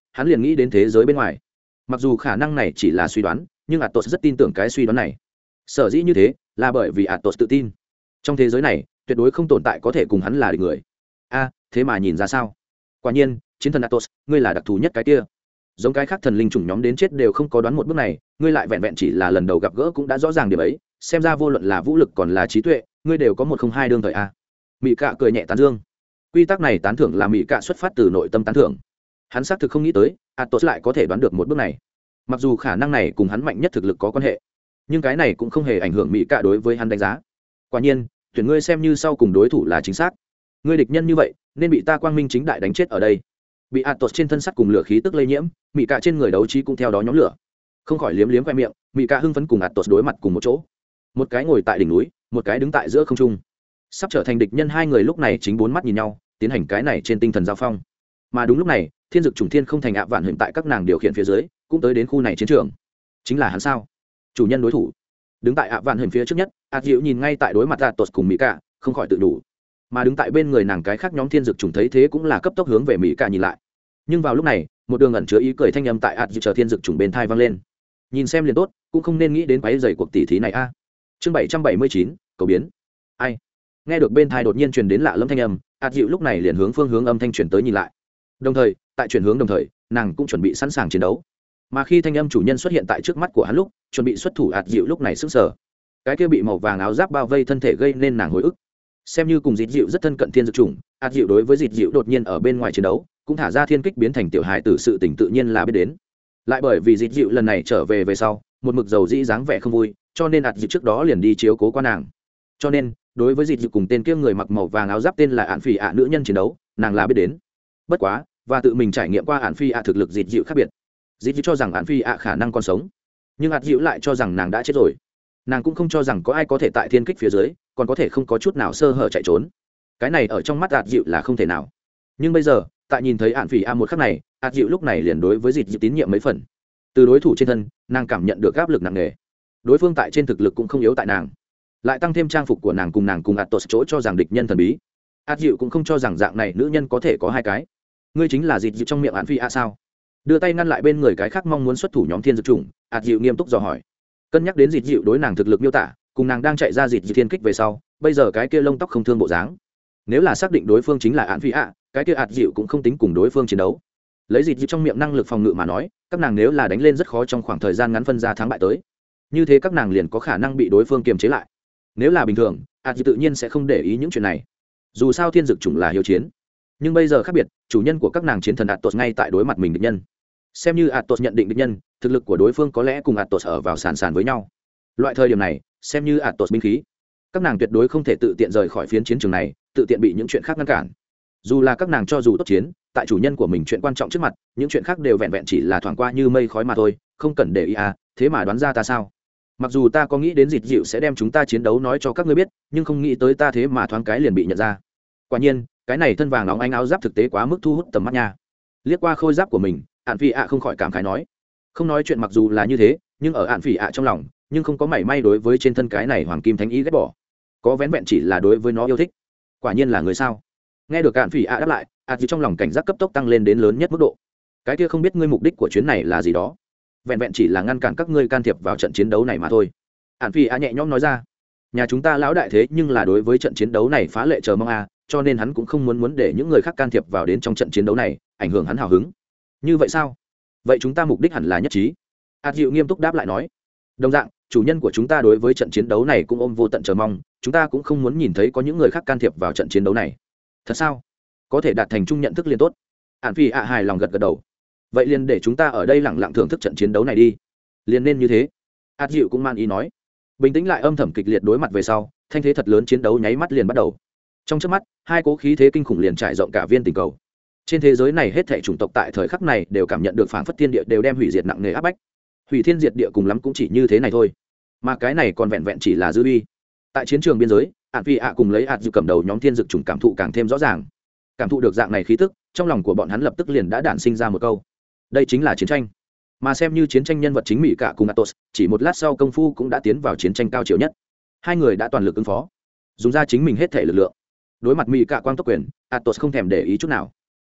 hắn liền nghĩ đến thế giới bên ngoài. Mặc dù khả năng này chỉ là suy đoán, nhưng Atos rất tin tưởng cái suy đoán này. Sở dĩ như thế là bởi vì Atos tự tin trong thế giới này tuyệt đối không tồn tại có thể cùng hắn là địch người. Thế mà nhìn ra sao? Quả nhiên, chiến thần Atos, ngươi là đặc thù nhất cái kia. Giống cái khác thần linh chủng nhóm đến chết đều không có đoán một bước này, ngươi lại vẹn vẹn chỉ là lần đầu gặp gỡ cũng đã rõ ràng điểm ấy, xem ra vô luận là vũ lực còn là trí tuệ, ngươi đều có một không hai đương thời a. Mị Cạ cười nhẹ tán dương. Quy tắc này tán thưởng là Mị Cạ xuất phát từ nội tâm tán thưởng. Hắn xác thực không nghĩ tới, Atos lại có thể đoán được một bước này. Mặc dù khả năng này cùng hắn mạnh nhất thực lực có quan hệ, nhưng cái này cũng không hề ảnh hưởng Mị Cạ đối với hắn đánh giá. Quả nhiên, tuyển ngươi xem như sau cùng đối thủ là chính xác. Ngươi địch nhân như vậy, nên bị ta quang minh chính đại đánh chết ở đây. Bị Atos trên thân sắt cùng lửa khí tức lây nhiễm, Mị Cạ trên người đấu trí cũng theo đó nhóm lửa. Không khỏi liếm liếm khoe miệng, Mị Cạ hưng phấn cùng Atos đối mặt cùng một chỗ. Một cái ngồi tại đỉnh núi, một cái đứng tại giữa không trung. Sắp trở thành địch nhân hai người lúc này chính bốn mắt nhìn nhau, tiến hành cái này trên tinh thần giao phong. Mà đúng lúc này, thiên dực trùng thiên không thành ạ vạn hiện tại các nàng điều khiển phía dưới, cũng tới đến khu này chiến trường. Chính là hắn sao? Chủ nhân đối thủ. Đứng tại ạ vạn hiện phía trước nhất, Diệu nhìn ngay tại đối mặt Atos cùng Mị Cạ, không khỏi tự đủ. Mà đứng tại bên người nàng cái khác nhóm thiên dực trùng thấy thế cũng là cấp tốc hướng về Mị Cạ nhìn lại. Nhưng vào lúc này, một đường ẩn chứa ý cười thanh âm tại Diệu chờ thiên dực trùng bên thai vang lên. Nhìn xem liền tốt, cũng không nên nghĩ đến quấy rầy cuộc tỷ thí này a. Chương 779, cầu biến. Ai? Nghe được bên thai đột nhiên truyền đến lạ lâm thanh âm, Diệu lúc này liền hướng phương hướng âm thanh truyền tới nhìn lại. Đồng thời, tại chuyển hướng đồng thời, nàng cũng chuẩn bị sẵn sàng chiến đấu. Mà khi thanh âm chủ nhân xuất hiện tại trước mắt của hắn lúc, chuẩn bị xuất thủ Diệu lúc này sững sờ. Cái kia bị màu vàng áo giáp bao vây thân thể gây nên nàng hồi ức. Xem như cùng Dịt Dịu rất thân cận thiên dược trùng, Diệu đối với Dịt Dịu đột nhiên ở bên ngoài chiến đấu, cũng thả ra thiên kích biến thành tiểu hài tử sự tình tự nhiên là biết đến. Lại bởi vì Dịt Dịu lần này trở về sau, một mực dầu dĩ dáng vẻ không vui, cho nên Dịu trước đó liền đi chiếu cố qua nàng. Cho nên, đối với Dịt Dịu cùng tên kia người mặc màu vàng áo giáp tên là Ản Phi ạ nữ nhân chiến đấu, nàng là biết đến. Bất quá, và tự mình trải nghiệm qua Ản Phi ạ thực lực Dịt Dịu khác biệt. Dịt Dịu cho rằng Ản Phi ạ khả năng còn sống, nhưng Dịu lại cho rằng nàng đã chết rồi. Nàng cũng không cho rằng có ai có thể tại thiên kích phía dưới còn có thể không có chút nào sơ hở chạy trốn. Cái này ở trong mắt Dịu là không thể nào. Nhưng bây giờ, tại nhìn thấy Ản Phi ạ một khắc này, Dịu lúc này liền đối với Dịt Dịu tín nhiệm mấy phần. Từ đối thủ trên thân, nàng cảm nhận được áp lực nặng nề. Đối phương tại trên thực lực cũng không yếu tại nàng, lại tăng thêm trang phục của nàng cùng Atos chỗ cho rằng địch nhân thần bí. Dịu cũng không cho rằng dạng này nữ nhân có thể có hai cái. Ngươi chính là Dịt Dịu trong miệng Ản Phi ạ sao? Đưa tay ngăn lại bên người cái khác mong muốn xuất thủ nhóm thiên dược trùng, Dịu nghiêm túc dò hỏi. Cân nhắc đến Dịt Dịu đối nàng thực lực miêu tả, cùng nàng đang chạy ra Dịt Dịu thiên kích về sau, bây giờ cái kia lông tóc không thương bộ dáng. Nếu là xác định đối phương chính là Ản Phi ạ, cái kia Dịu cũng không tính cùng đối phương chiến đấu. Lấy Dịt Dịu trong miệng năng lực phòng ngự mà nói, các nàng nếu là đánh lên rất khó trong khoảng thời gian ngắn phân ra thắng bại tới. Như thế các nàng liền có khả năng bị đối phương kiềm chế lại. Nếu là bình thường, Dịu tự nhiên sẽ không để ý những chuyện này. Dù sao thiên dực chủng là hiếu chiến. Nhưng bây giờ khác biệt, chủ nhân của các nàng chiến thần Atos ngay tại đối mặt mình địch nhân. Xem như Atos nhận định địch nhân, thực lực của đối phương có lẽ cùng Atos ở vào sàn với nhau. Loại thời điểm này, xem như Atos binh khí, các nàng tuyệt đối không thể tự tiện rời khỏi phiến chiến trường này, tự tiện bị những chuyện khác ngăn cản. Dù là các nàng cho dù tốt chiến, tại chủ nhân của mình chuyện quan trọng trước mặt, những chuyện khác đều vẹn vẹn chỉ là thoảng qua như mây khói mà thôi, không cần để ý thế mà đoán ra ta sao? Mặc dù ta có nghĩ đến Dịt Dịu sẽ đem chúng ta chiến đấu nói cho các ngươi biết, nhưng không nghĩ tới ta thế mà thoáng cái liền bị nhận ra. Quả nhiên, cái này thân vàng óng ánh áo giáp thực tế quá mức thu hút tầm mắt nha. Liếc qua khôi giáp của mình, Ản Phi ạ không khỏi cảm khái nói. Không nói chuyện mặc dù là như thế, nhưng ở Ản Phi ạ trong lòng, nhưng không có mảy may đối với trên thân cái này hoàng kim thánh ý ghét bỏ. Có vén vẹn chỉ là đối với nó yêu thích. Quả nhiên là người sao? Nghe được Ản Phi ạ đáp lại, Dịu trong lòng cảnh giác cấp tốc tăng lên đến lớn nhất mức độ. Cái kia không biết ngươi mục đích của chuyến này là gì đó? Vẹn vẹn chỉ là ngăn cản các ngươi can thiệp vào trận chiến đấu này mà thôi. Ản Phi ạ nhẹ nhõm nói ra. Nhà chúng ta lão đại thế nhưng là đối với trận chiến đấu này phá lệ chờ mong cho nên hắn cũng không muốn để những người khác can thiệp vào đến trong trận chiến đấu này, ảnh hưởng hắn hào hứng. Như vậy sao? Vậy chúng ta mục đích hẳn là nhất trí. Dịu nghiêm túc đáp lại nói. Đồng dạng, chủ nhân của chúng ta đối với trận chiến đấu này cũng ôm vô tận chờ mong, chúng ta cũng không muốn nhìn thấy có những người khác can thiệp vào trận chiến đấu này. Thật sao? Có thể đạt thành chung nhận thức liền tốt. Ản Phi ạ hài lòng gật gật đầu. Vậy liền để chúng ta ở đây lẳng lặng thưởng thức trận chiến đấu này đi. Liền nên như thế. Dịu cũng man ý nói. Bình tĩnh lại âm thầm kịch liệt đối mặt về sau, thanh thế thật lớn chiến đấu nháy mắt liền bắt đầu. Trong chớp mắt, hai cố khí thế kinh khủng liền trải rộng cả viên tinh cầu. Trên thế giới này hết thảy chủng tộc tại thời khắc này đều cảm nhận được phảng phất thiên địa đều đem hủy diệt nặng nề áp bách. Hủy thiên diệt địa cùng lắm cũng chỉ như thế này thôi. Mà cái này còn vẹn vẹn chỉ là dư uy. Tại chiến trường biên giới, Ản Phi ạ cùng lấy Dịu cầm đầu nhóm thiên dực chủng cảm thụ càng thêm rõ ràng. Cảm thụ được dạng này khí tức, trong lòng của bọn hắn lập tức liền đã đản sinh ra một câu: đây chính là chiến tranh. Mà xem như chiến tranh nhân vật chính Mỹ cả cùng Atos, chỉ một lát sau công phu cũng đã tiến vào chiến tranh cao chiều nhất. Hai người đã toàn lực ứng phó, dùng ra chính mình hết thể lực lượng. Đối mặt Mỹ cả quang tốc quyền, Atos không thèm để ý chút nào.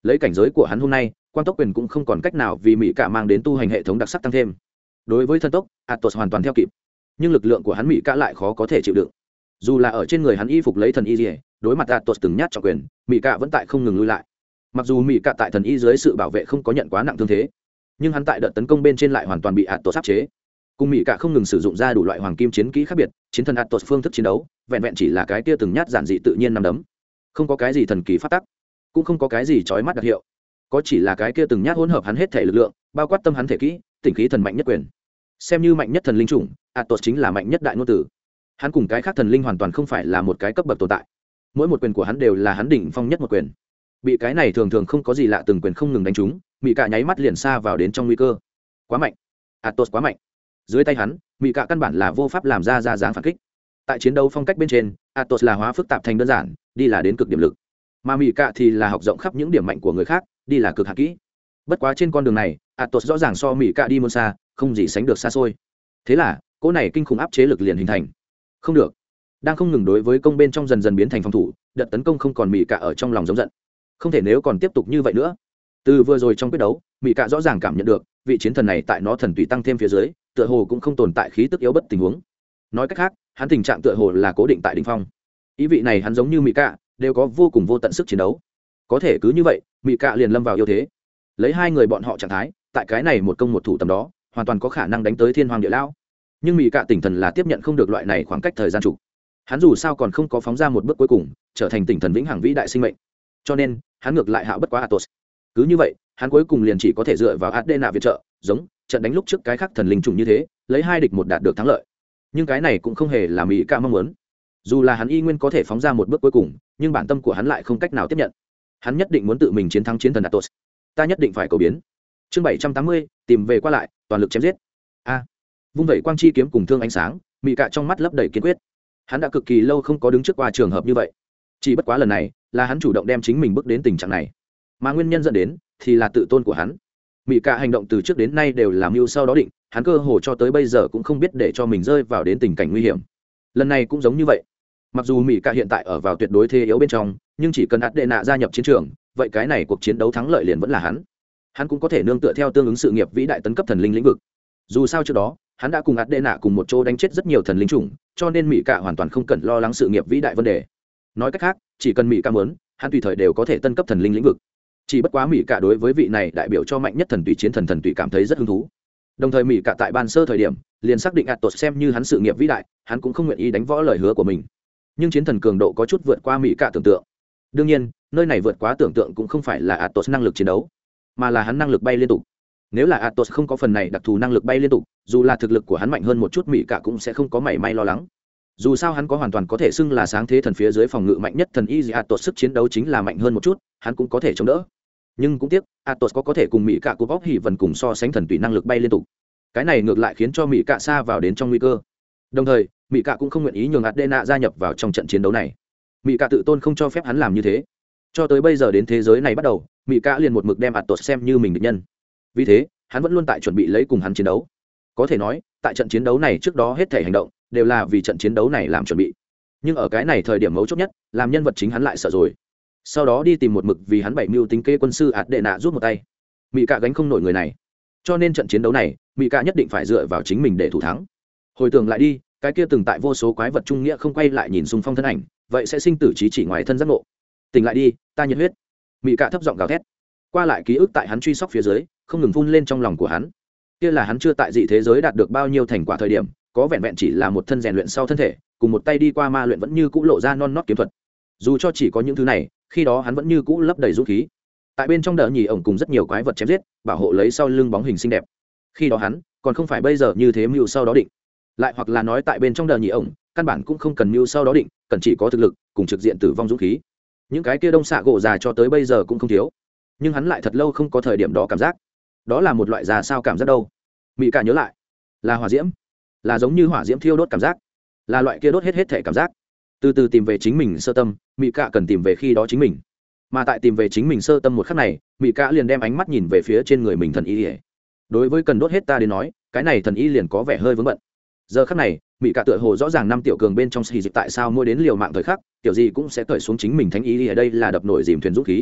lấy cảnh giới của hắn hôm nay quan tốc quyền cũng không còn cách nào vì mỹ cạ mang đến tu hành hệ thống đặc sắc tăng thêm. Đối với thân tốc Atos hoàn toàn theo kịp, nhưng lực lượng của hắn mỹ cạ lại khó có thể chịu đựng. Dù là ở trên người hắn y phục lấy thần y dỉa, đối mặt Atos từng nhát trọng quyền, mỹ cạ vẫn tại không ngừng lui lại. Mặc dù mỹ cạ tại thần y dưới sự bảo vệ không có nhận quá nặng thương thế, nhưng hắn tại đợt tấn công bên trên lại hoàn toàn bị Atos áp chế. Cùng mỹ cạ không ngừng sử dụng ra đủ loại hoàng kim chiến kỹ khác biệt, chiến thần Atos phương thức chiến đấu vẹn vẹn chỉ là cái tia từng nhát giản dị tự nhiên nắm đấm, không có cái gì thần kỳ phát tắc, cũng không có cái gì chói mắt đặc hiệu, có chỉ là cái kia từng nhát hỗn hợp hắn hết thể lực lượng, bao quát tâm hắn thể kỹ, tỉnh khí thần mạnh nhất quyền. Xem như mạnh nhất thần linh chủng, Atos chính là mạnh nhất đại ngôn tử. Hắn cùng cái khác thần linh hoàn toàn không phải là một cái cấp bậc tồn tại. Mỗi một quyền của hắn đều là hắn đỉnh phong nhất một quyền. Bị cái này thường thường không có gì lạ từng quyền không ngừng đánh trúng, mỹ cạ nháy mắt liền xa vào đến trong nguy cơ. Quá mạnh, Atos quá mạnh. Dưới tay hắn, mỹ cạ căn bản là vô pháp làm ra dáng phản kích. Tại chiến đấu phong cách bên trên, Atos là hóa phức tạp thành đơn giản, đi là đến cực điểm lực. Mà mỹ cạ thì là học rộng khắp những điểm mạnh của người khác, đi là cực hạn kỹ. Bất quá trên con đường này, Atos rõ ràng so mỹ cạ đi muôn xa, không gì sánh được xa xôi. Thế là cỗ này kinh khủng áp chế lực liền hình thành. Không được, đang không ngừng đối với công bên trong dần dần biến thành phòng thủ, đợt tấn công không còn mỹ cạ ở trong lòng giống giận. Không thể nếu còn tiếp tục như vậy nữa. Từ vừa rồi trong quyết đấu, mỹ cạ rõ ràng cảm nhận được vị chiến thần này tại nó thần tùy tăng thêm phía dưới, tựa hồ cũng không tồn tại khí tức yếu bất tình huống. Nói cách khác, hắn tình trạng tựa hồ là cố định tại đỉnh phong. Ý vị này hắn giống như mỹ cạ đều có vô cùng vô tận sức chiến đấu. Có thể cứ như vậy, mỹ cạ liền lâm vào yếu thế. Lấy hai người bọn họ trạng thái, tại cái này một công một thủ tầm đó, hoàn toàn có khả năng đánh tới thiên hoàng địa lão. Nhưng mỹ cạ tỉnh thần là tiếp nhận không được loại này khoảng cách thời gian trục. Hắn dù sao còn không có phóng ra một bước cuối cùng, trở thành tỉnh thần vĩnh hằng vĩ đại sinh mệnh. Cho nên, hắn ngược lại hạo bất quá Atos. Cứ như vậy, hắn cuối cùng liền chỉ có thể dựa vào Adena viện trợ, giống trận đánh lúc trước cái khác thần linh trùng như thế, lấy 2 địch 1 đạt được thắng lợi. Nhưng cái này cũng không hề là mỹ cạ mong muốn. Dù là hắn y nguyên có thể phóng ra một bước cuối cùng, nhưng bản tâm của hắn lại không cách nào tiếp nhận. Hắn nhất định muốn tự mình chiến thắng chiến thần Atos. Ta nhất định phải cầu biến. Chương 780, tìm về qua lại, toàn lực chém giết. A. Vung vẩy quang chi kiếm cùng thương ánh sáng, mỹ cạ trong mắt lấp đầy kiên quyết. Hắn đã cực kỳ lâu không có đứng trước qua trường hợp như vậy. Chỉ bất quá lần này, là hắn chủ động đem chính mình bước đến tình trạng này. Mà nguyên nhân dẫn đến thì là tự tôn của hắn. Mỹ cạ hành động từ trước đến nay đều làm mưu sau đó định, hắn cơ hồ cho tới bây giờ cũng không biết để cho mình rơi vào đến tình cảnh nguy hiểm. Lần này cũng giống như vậy. Mặc dù Mỹ cạ hiện tại ở vào tuyệt đối thế yếu bên trong, nhưng chỉ cần Adena gia nhập chiến trường, vậy cái này cuộc chiến đấu thắng lợi liền vẫn là hắn. Hắn cũng có thể nương tựa theo tương ứng sự nghiệp vĩ đại tấn cấp thần linh lĩnh vực. Dù sao trước đó, hắn đã cùng Adena cùng một chỗ đánh chết rất nhiều thần linh chủng, cho nên Mỹ cạ hoàn toàn không cần lo lắng sự nghiệp vĩ đại vấn đề. Nói cách khác, chỉ cần Mỹ cạ muốn, hắn tùy thời đều có thể tân cấp thần linh lĩnh vực. Chỉ bất quá mỹ cạ đối với vị này đại biểu cho mạnh nhất thần tùy chiến thần thần tùy cảm thấy rất hứng thú. Đồng thời mỹ cạ tại ban sơ thời điểm liền xác định Atos xem như hắn sự nghiệp vĩ đại, hắn cũng không nguyện ý đánh võ lời hứa của mình. Nhưng chiến thần cường độ có chút vượt qua mỹ cạ tưởng tượng. Đương nhiên, nơi này vượt quá tưởng tượng cũng không phải là Atos năng lực chiến đấu, mà là hắn năng lực bay liên tục. Nếu là Atos không có phần này đặc thù năng lực bay liên tục, dù là thực lực của hắn mạnh hơn một chút mỹ cạ cũng sẽ không có mảy may lo lắng. Dù sao hắn có hoàn toàn có thể xưng là sáng thế thần phía dưới phòng ngự mạnh nhất thần y, Atos sức chiến đấu chính là mạnh hơn một chút, hắn cũng có thể chống đỡ. Nhưng cũng tiếc, Atos có thể cùng mỹ cạ của bóc hỉ vần cùng so sánh thần tùy năng lực bay liên tục. Cái này ngược lại khiến cho mỹ cạ xa vào đến trong nguy cơ. Đồng thời, mỹ cạ cũng không nguyện ý nhường Adena gia nhập vào trong trận chiến đấu này. Mỹ cạ tự tôn không cho phép hắn làm như thế. Cho tới bây giờ đến thế giới này bắt đầu, mỹ cạ liền một mực đem Atos xem như mình địch nhân. Vì thế, hắn vẫn luôn tại chuẩn bị lấy cùng hắn chiến đấu. Có thể nói, tại trận chiến đấu này trước đó hết thể hành động đều là vì trận chiến đấu này làm chuẩn bị. Nhưng ở cái này thời điểm mấu chốt nhất, làm nhân vật chính hắn lại sợ rồi. Sau đó đi tìm một mực vì hắn 7 mưu tính kê quân sư Adena rút một tay. Mỹ cạ gánh không nổi người này, cho nên trận chiến đấu này mỹ cạ nhất định phải dựa vào chính mình để thủ thắng. Hồi tưởng lại đi, cái kia từng tại vô số quái vật trung nghĩa không quay lại nhìn xung phong thân ảnh, vậy sẽ sinh tử trí chỉ ngoài thân giác ngộ. Tỉnh lại đi, ta nhiệt huyết. Mỹ cạ thấp giọng gào thét. Qua lại ký ức tại hắn truy sóc phía dưới không ngừng phun lên trong lòng của hắn. Kia là hắn chưa tại dị thế giới đạt được bao nhiêu thành quả thời điểm, có vẹn vẹn chỉ là một thân rèn luyện sau thân thể, cùng một tay đi qua ma luyện vẫn như cũ lộ ra non nót kiếm thuật. Dù cho chỉ có những thứ này, khi đó hắn vẫn như cũ lấp đầy dũng khí. Tại bên trong đờ nhì ổng cùng rất nhiều quái vật chém giết, bảo hộ lấy sau lưng bóng hình xinh đẹp. Khi đó hắn còn không phải bây giờ như thế mưu sau đó định. Lại hoặc là nói tại bên trong đờ nhì ổng, căn bản cũng không cần mưu sau đó định, cần chỉ có thực lực cùng trực diện tử vong dũng khí. Những cái kia đông xạ gỗ già cho tới bây giờ cũng không thiếu, nhưng hắn lại thật lâu không có thời điểm đó cảm giác. Đó là một loại già sao cảm giác đâu? Mỹ cả nhớ lại, là hỏa diễm, là giống như hỏa diễm thiêu đốt cảm giác, là loại kia đốt hết thể cảm giác. Từ từ tìm về chính mình sơ tâm, Mỹ cả cần tìm về khi đó chính mình. Mà tại tìm về chính mình sơ tâm một khắc này, Mỹ cả liền đem ánh mắt nhìn về phía trên người mình thần y. Đối với cần đốt hết ta đến nói, cái này thần y liền có vẻ hơi vướng bận. Giờ khắc này, Mỹ cả tựa hồ rõ ràng năm tiểu cường bên trong xì dịch tại sao mỗi đến liều mạng thời khắc, kiểu gì cũng sẽ cởi xuống chính mình thánh y ở đây là đập nổi dìm thuyền dũng khí.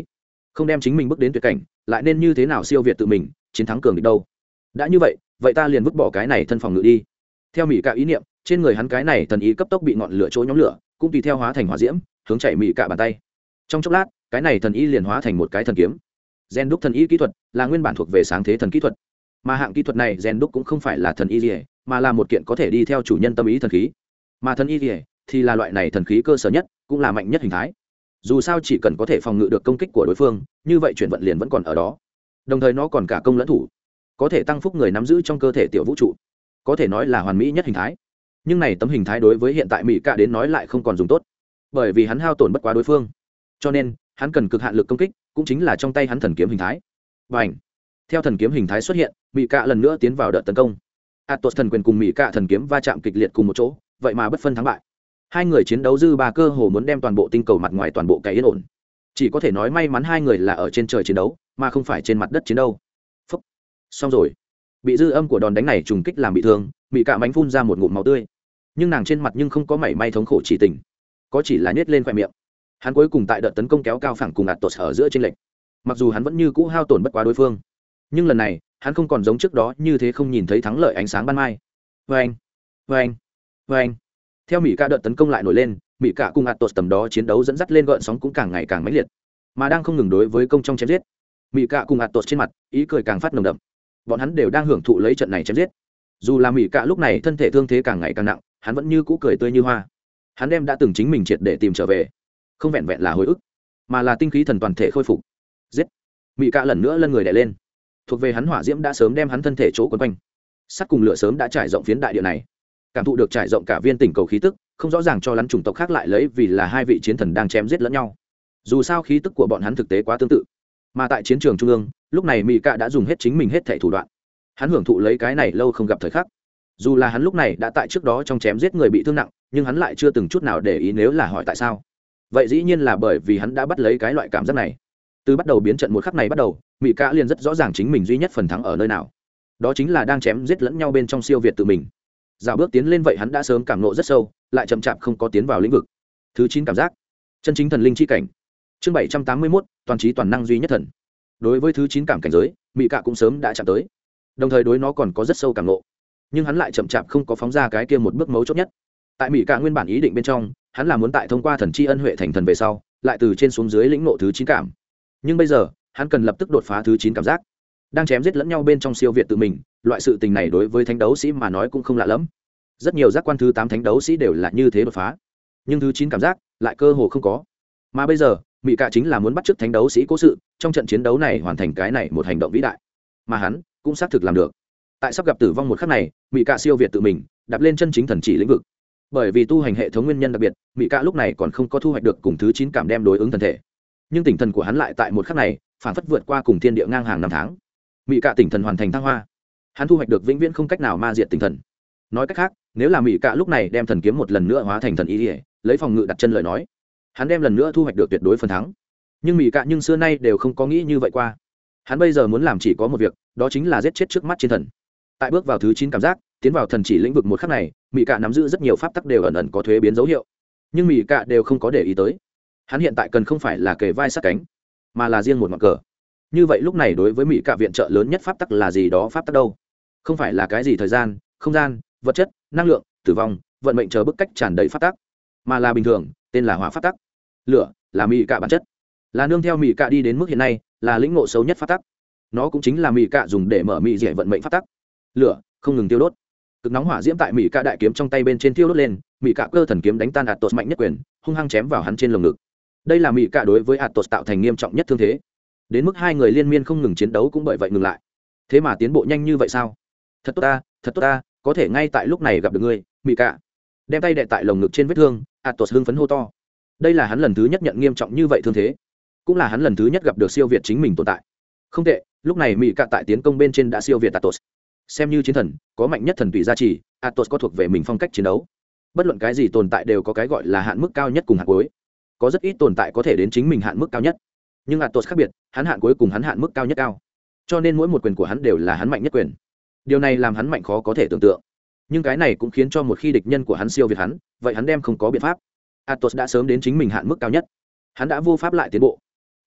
không đem chính mình bước đến tuyệt cảnh lại nên như thế nào siêu việt tự mình chiến thắng cường địch đâu. đã như vậy vậy ta liền vứt bỏ cái này thân phòng ngự đi. Theo mỹ cạ ý niệm, trên người hắn cái này thần ý cấp tốc bị ngọn lửa chỗ nhóm lửa cũng tùy theo hóa thành hỏa diễm hướng chạy mỹ cạ bàn tay. Trong chốc lát cái này thần ý liền hóa thành một cái thần kiếm. Gen đúc thần ý kỹ thuật là nguyên bản thuộc về sáng thế thần kỹ thuật, mà hạng kỹ thuật này gen đúc cũng không phải là thần ý gì, mà là một kiện có thể đi theo chủ nhân tâm ý thần khí. Mà thần ý gì thì là loại này thần khí cơ sở nhất, cũng là mạnh nhất hình thái. Dù sao chỉ cần có thể phòng ngự được công kích của đối phương, như vậy chuyển vận liền vẫn còn ở đó. Đồng thời nó còn cả công lẫn thủ, có thể tăng phúc người nắm giữ trong cơ thể tiểu vũ trụ, có thể nói là hoàn mỹ nhất hình thái. Nhưng này tấm hình thái đối với hiện tại mỹ cạ đến nói lại không còn dùng tốt, bởi vì hắn hao tổn bất quá đối phương, cho nên hắn cần cực hạn lực công kích, cũng chính là trong tay hắn thần kiếm hình thái. Bành! Theo thần kiếm hình thái xuất hiện, mỹ cạ lần nữa tiến vào đợt tấn công. Atos thần quyền cùng mỹ cạ thần kiếm va chạm kịch liệt cùng một chỗ, vậy mà bất phân thắng bại. Hai người chiến đấu dư ba cơ hồ muốn đem toàn bộ tinh cầu mặt ngoài toàn bộ cái yên ổn. Chỉ có thể nói may mắn hai người là ở trên trời chiến đấu, mà không phải trên mặt đất chiến đấu. Phúc. Xong rồi. Bị dư âm của đòn đánh này trùng kích làm bị thương, mỹ cạ mánh phun ra một ngụm máu tươi. Nhưng nàng trên mặt nhưng không có mảy may thống khổ chỉ tình, có chỉ là nhếch lên khóe miệng. Hắn cuối cùng tại đợt tấn công kéo cao phẳng cùng Atos ở giữa chênh lệch. Mặc dù hắn vẫn như cũ hao tổn bất quá đối phương, nhưng lần này hắn không còn giống trước đó như thế không nhìn thấy thắng lợi ánh sáng ban mai. Vâng, vâng, vâng. Theo mỹ cạ đợt tấn công lại nổi lên, mỹ cạ cùng Atos tầm đó chiến đấu dẫn dắt lên gợn sóng cũng càng ngày càng mãnh liệt, mà đang không ngừng đối với công trong chém giết. Mỹ cạ cùng Atos trên mặt ý cười càng phát nồng đậm, bọn hắn đều đang hưởng thụ lấy trận này chém giết. Dù là mỹ cạ lúc này thân thể thương thế càng ngày càng nặng, hắn vẫn như cũ cười tươi như hoa. Hắn đem đã từng chính mình triệt để tìm trở về, không vẹn vẹn là hồi ức, mà là tinh khí thần toàn thể khôi phục. Giết! Mỹ cạ lần nữa lân người đè lên, thuộc về hắn hỏa diễm đã sớm đem hắn thân thể chỗ quấn quanh, sắt cùng lửa sớm đã trải rộng phiến đại địa này, cảm thụ được trải rộng cả viên tỉnh cầu khí tức, không rõ ràng cho lắm chủng tộc khác lại lấy vì là hai vị chiến thần đang chém giết lẫn nhau. Dù sao khí tức của bọn hắn thực tế quá tương tự, mà tại chiến trường trung ương, lúc này mỹ cạ đã dùng hết chính mình hết thảy thủ đoạn, hắn hưởng thụ lấy cái này lâu không gặp thời khắc. Dù là hắn lúc này đã tại trước đó trong chém giết người bị thương nặng, nhưng hắn lại chưa từng chút nào để ý. Nếu là hỏi tại sao, vậy dĩ nhiên là bởi vì hắn đã bắt lấy cái loại cảm giác này. Từ bắt đầu biến trận một khắc này bắt đầu, mỹ cạ liền rất rõ ràng chính mình duy nhất phần thắng ở nơi nào, đó chính là đang chém giết lẫn nhau bên trong siêu việt tự mình. Dạo bước tiến lên vậy hắn đã sớm cảm nộ rất sâu, lại chậm chạp không có tiến vào lĩnh vực thứ 9 cảm giác chân chính thần linh chi cảnh. Chương 781, toàn trí toàn năng duy nhất thần. Đối với thứ 9 cảm cảnh giới, mỹ cạ cũng sớm đã chạm tới, đồng thời đối nó còn có rất sâu cảm nộ, nhưng hắn lại chậm chạp không có phóng ra cái kia một bước mấu chốt nhất. Tại mỹ cạ nguyên bản ý định bên trong, hắn là muốn tại thông qua thần chi ân huệ thành thần về sau, lại từ trên xuống dưới lĩnh ngộ thứ 9 cảm. Nhưng bây giờ hắn cần lập tức đột phá thứ 9 cảm giác, đang chém giết lẫn nhau bên trong siêu việt tự mình. Loại sự tình này đối với thánh đấu sĩ mà nói cũng không lạ lẫm, rất nhiều giác quan thứ 8 thánh đấu sĩ đều là như thế đột phá, nhưng thứ 9 cảm giác lại cơ hồ không có. Mà bây giờ mỹ cạ chính là muốn bắt chước thánh đấu sĩ cố sự, trong trận chiến đấu này hoàn thành cái này một hành động vĩ đại, mà hắn cũng xác thực làm được. Tại sắp gặp tử vong một khắc này, mỹ cạ siêu việt tự mình, đạp lên chân chính thần chỉ lĩnh vực. Bởi vì tu hành hệ thống nguyên nhân đặc biệt, mỹ cạ lúc này còn không có thu hoạch được cùng thứ 9 cảm đem đối ứng thần thể, nhưng tinh thần của hắn lại tại một khắc này phản phất vượt qua cùng thiên địa ngang hàng năm tháng. Mỹ cạ tinh thần hoàn thành thăng hoa, hắn thu hoạch được vĩnh viễn không cách nào ma diệt tinh thần. Nói cách khác, nếu là mỹ cạ lúc này đem thần kiếm một lần nữa hóa thành thần ý ỉa, lấy phòng ngự đặt chân lời nói, hắn đem lần nữa thu hoạch được tuyệt đối phần thắng. Nhưng mỹ cạ xưa nay đều không có nghĩ như vậy qua. Hắn bây giờ muốn làm chỉ có một việc, đó chính là giết chết trước mắt chiến thần. Tại bước vào thứ 9 cảm giác, tiến vào thần chỉ lĩnh vực một khắc này, mỹ cạ nắm giữ rất nhiều pháp tắc đều ẩn ẩn có thuế biến dấu hiệu, nhưng mỹ cạ đều không có để ý tới. Hắn hiện tại cần không phải là kề vai sát cánh, mà là riêng một ngọn cờ. Như vậy lúc này đối với mỹ cạ viện trợ lớn nhất pháp tắc là gì đó pháp tắc đâu? Không phải là cái gì thời gian, không gian, vật chất, năng lượng, tử vong, vận mệnh chờ bức cách tràn đầy pháp tắc, mà là bình thường, tên là hỏa pháp tắc. Lửa là mỹ cạ bản chất, là nương theo mỹ cạ đi đến mức hiện nay, là lĩnh ngộ xấu nhất pháp tắc. Nó cũng chính là mỹ cạ dùng để mở mỹ dẻ vận mệnh pháp tắc. Lửa không ngừng tiêu đốt, cực nóng hỏa diễm tại mỹ cạ đại kiếm trong tay bên trên tiêu đốt lên. Mỹ cạ cơ thần kiếm đánh tan Atos mạnh nhất quyền, hung hăng chém vào hắn trên lồng ngực. Đây là mỹ cạ đối với Atos tạo thành nghiêm trọng nhất thương thế, đến mức hai người liên miên không ngừng chiến đấu cũng bởi vậy ngừng lại. Thế mà tiến bộ nhanh như vậy sao? Thật tốt ta, thật tốt ta, có thể ngay tại lúc này gặp được ngươi, mỹ cạ. Đem tay đè tại lồng ngực trên vết thương, Atos hưng phấn hô to. Đây là hắn lần thứ nhất nhận nghiêm trọng như vậy thương thế, cũng là hắn lần thứ nhất gặp được siêu việt chính mình tồn tại. Không tệ, lúc này mỹ cạ tại tiến công bên trên đã siêu việt Atos. Xem như chiến thần, có mạnh nhất thần tùy gia trì, Atos có thuộc về mình phong cách chiến đấu. Bất luận cái gì tồn tại đều có cái gọi là hạn mức cao nhất cùng hạn cuối. Có rất ít tồn tại có thể đến chính mình hạn mức cao nhất, nhưng Atos khác biệt, hắn hạn cuối cùng hắn hạn mức cao nhất cao, cho nên mỗi một quyền của hắn đều là hắn mạnh nhất quyền. Điều này làm hắn mạnh khó có thể tưởng tượng, nhưng cái này cũng khiến cho một khi địch nhân của hắn siêu việt hắn, vậy hắn đem không có biện pháp. Atos đã sớm đến chính mình hạn mức cao nhất, hắn đã vô pháp lại tiến bộ,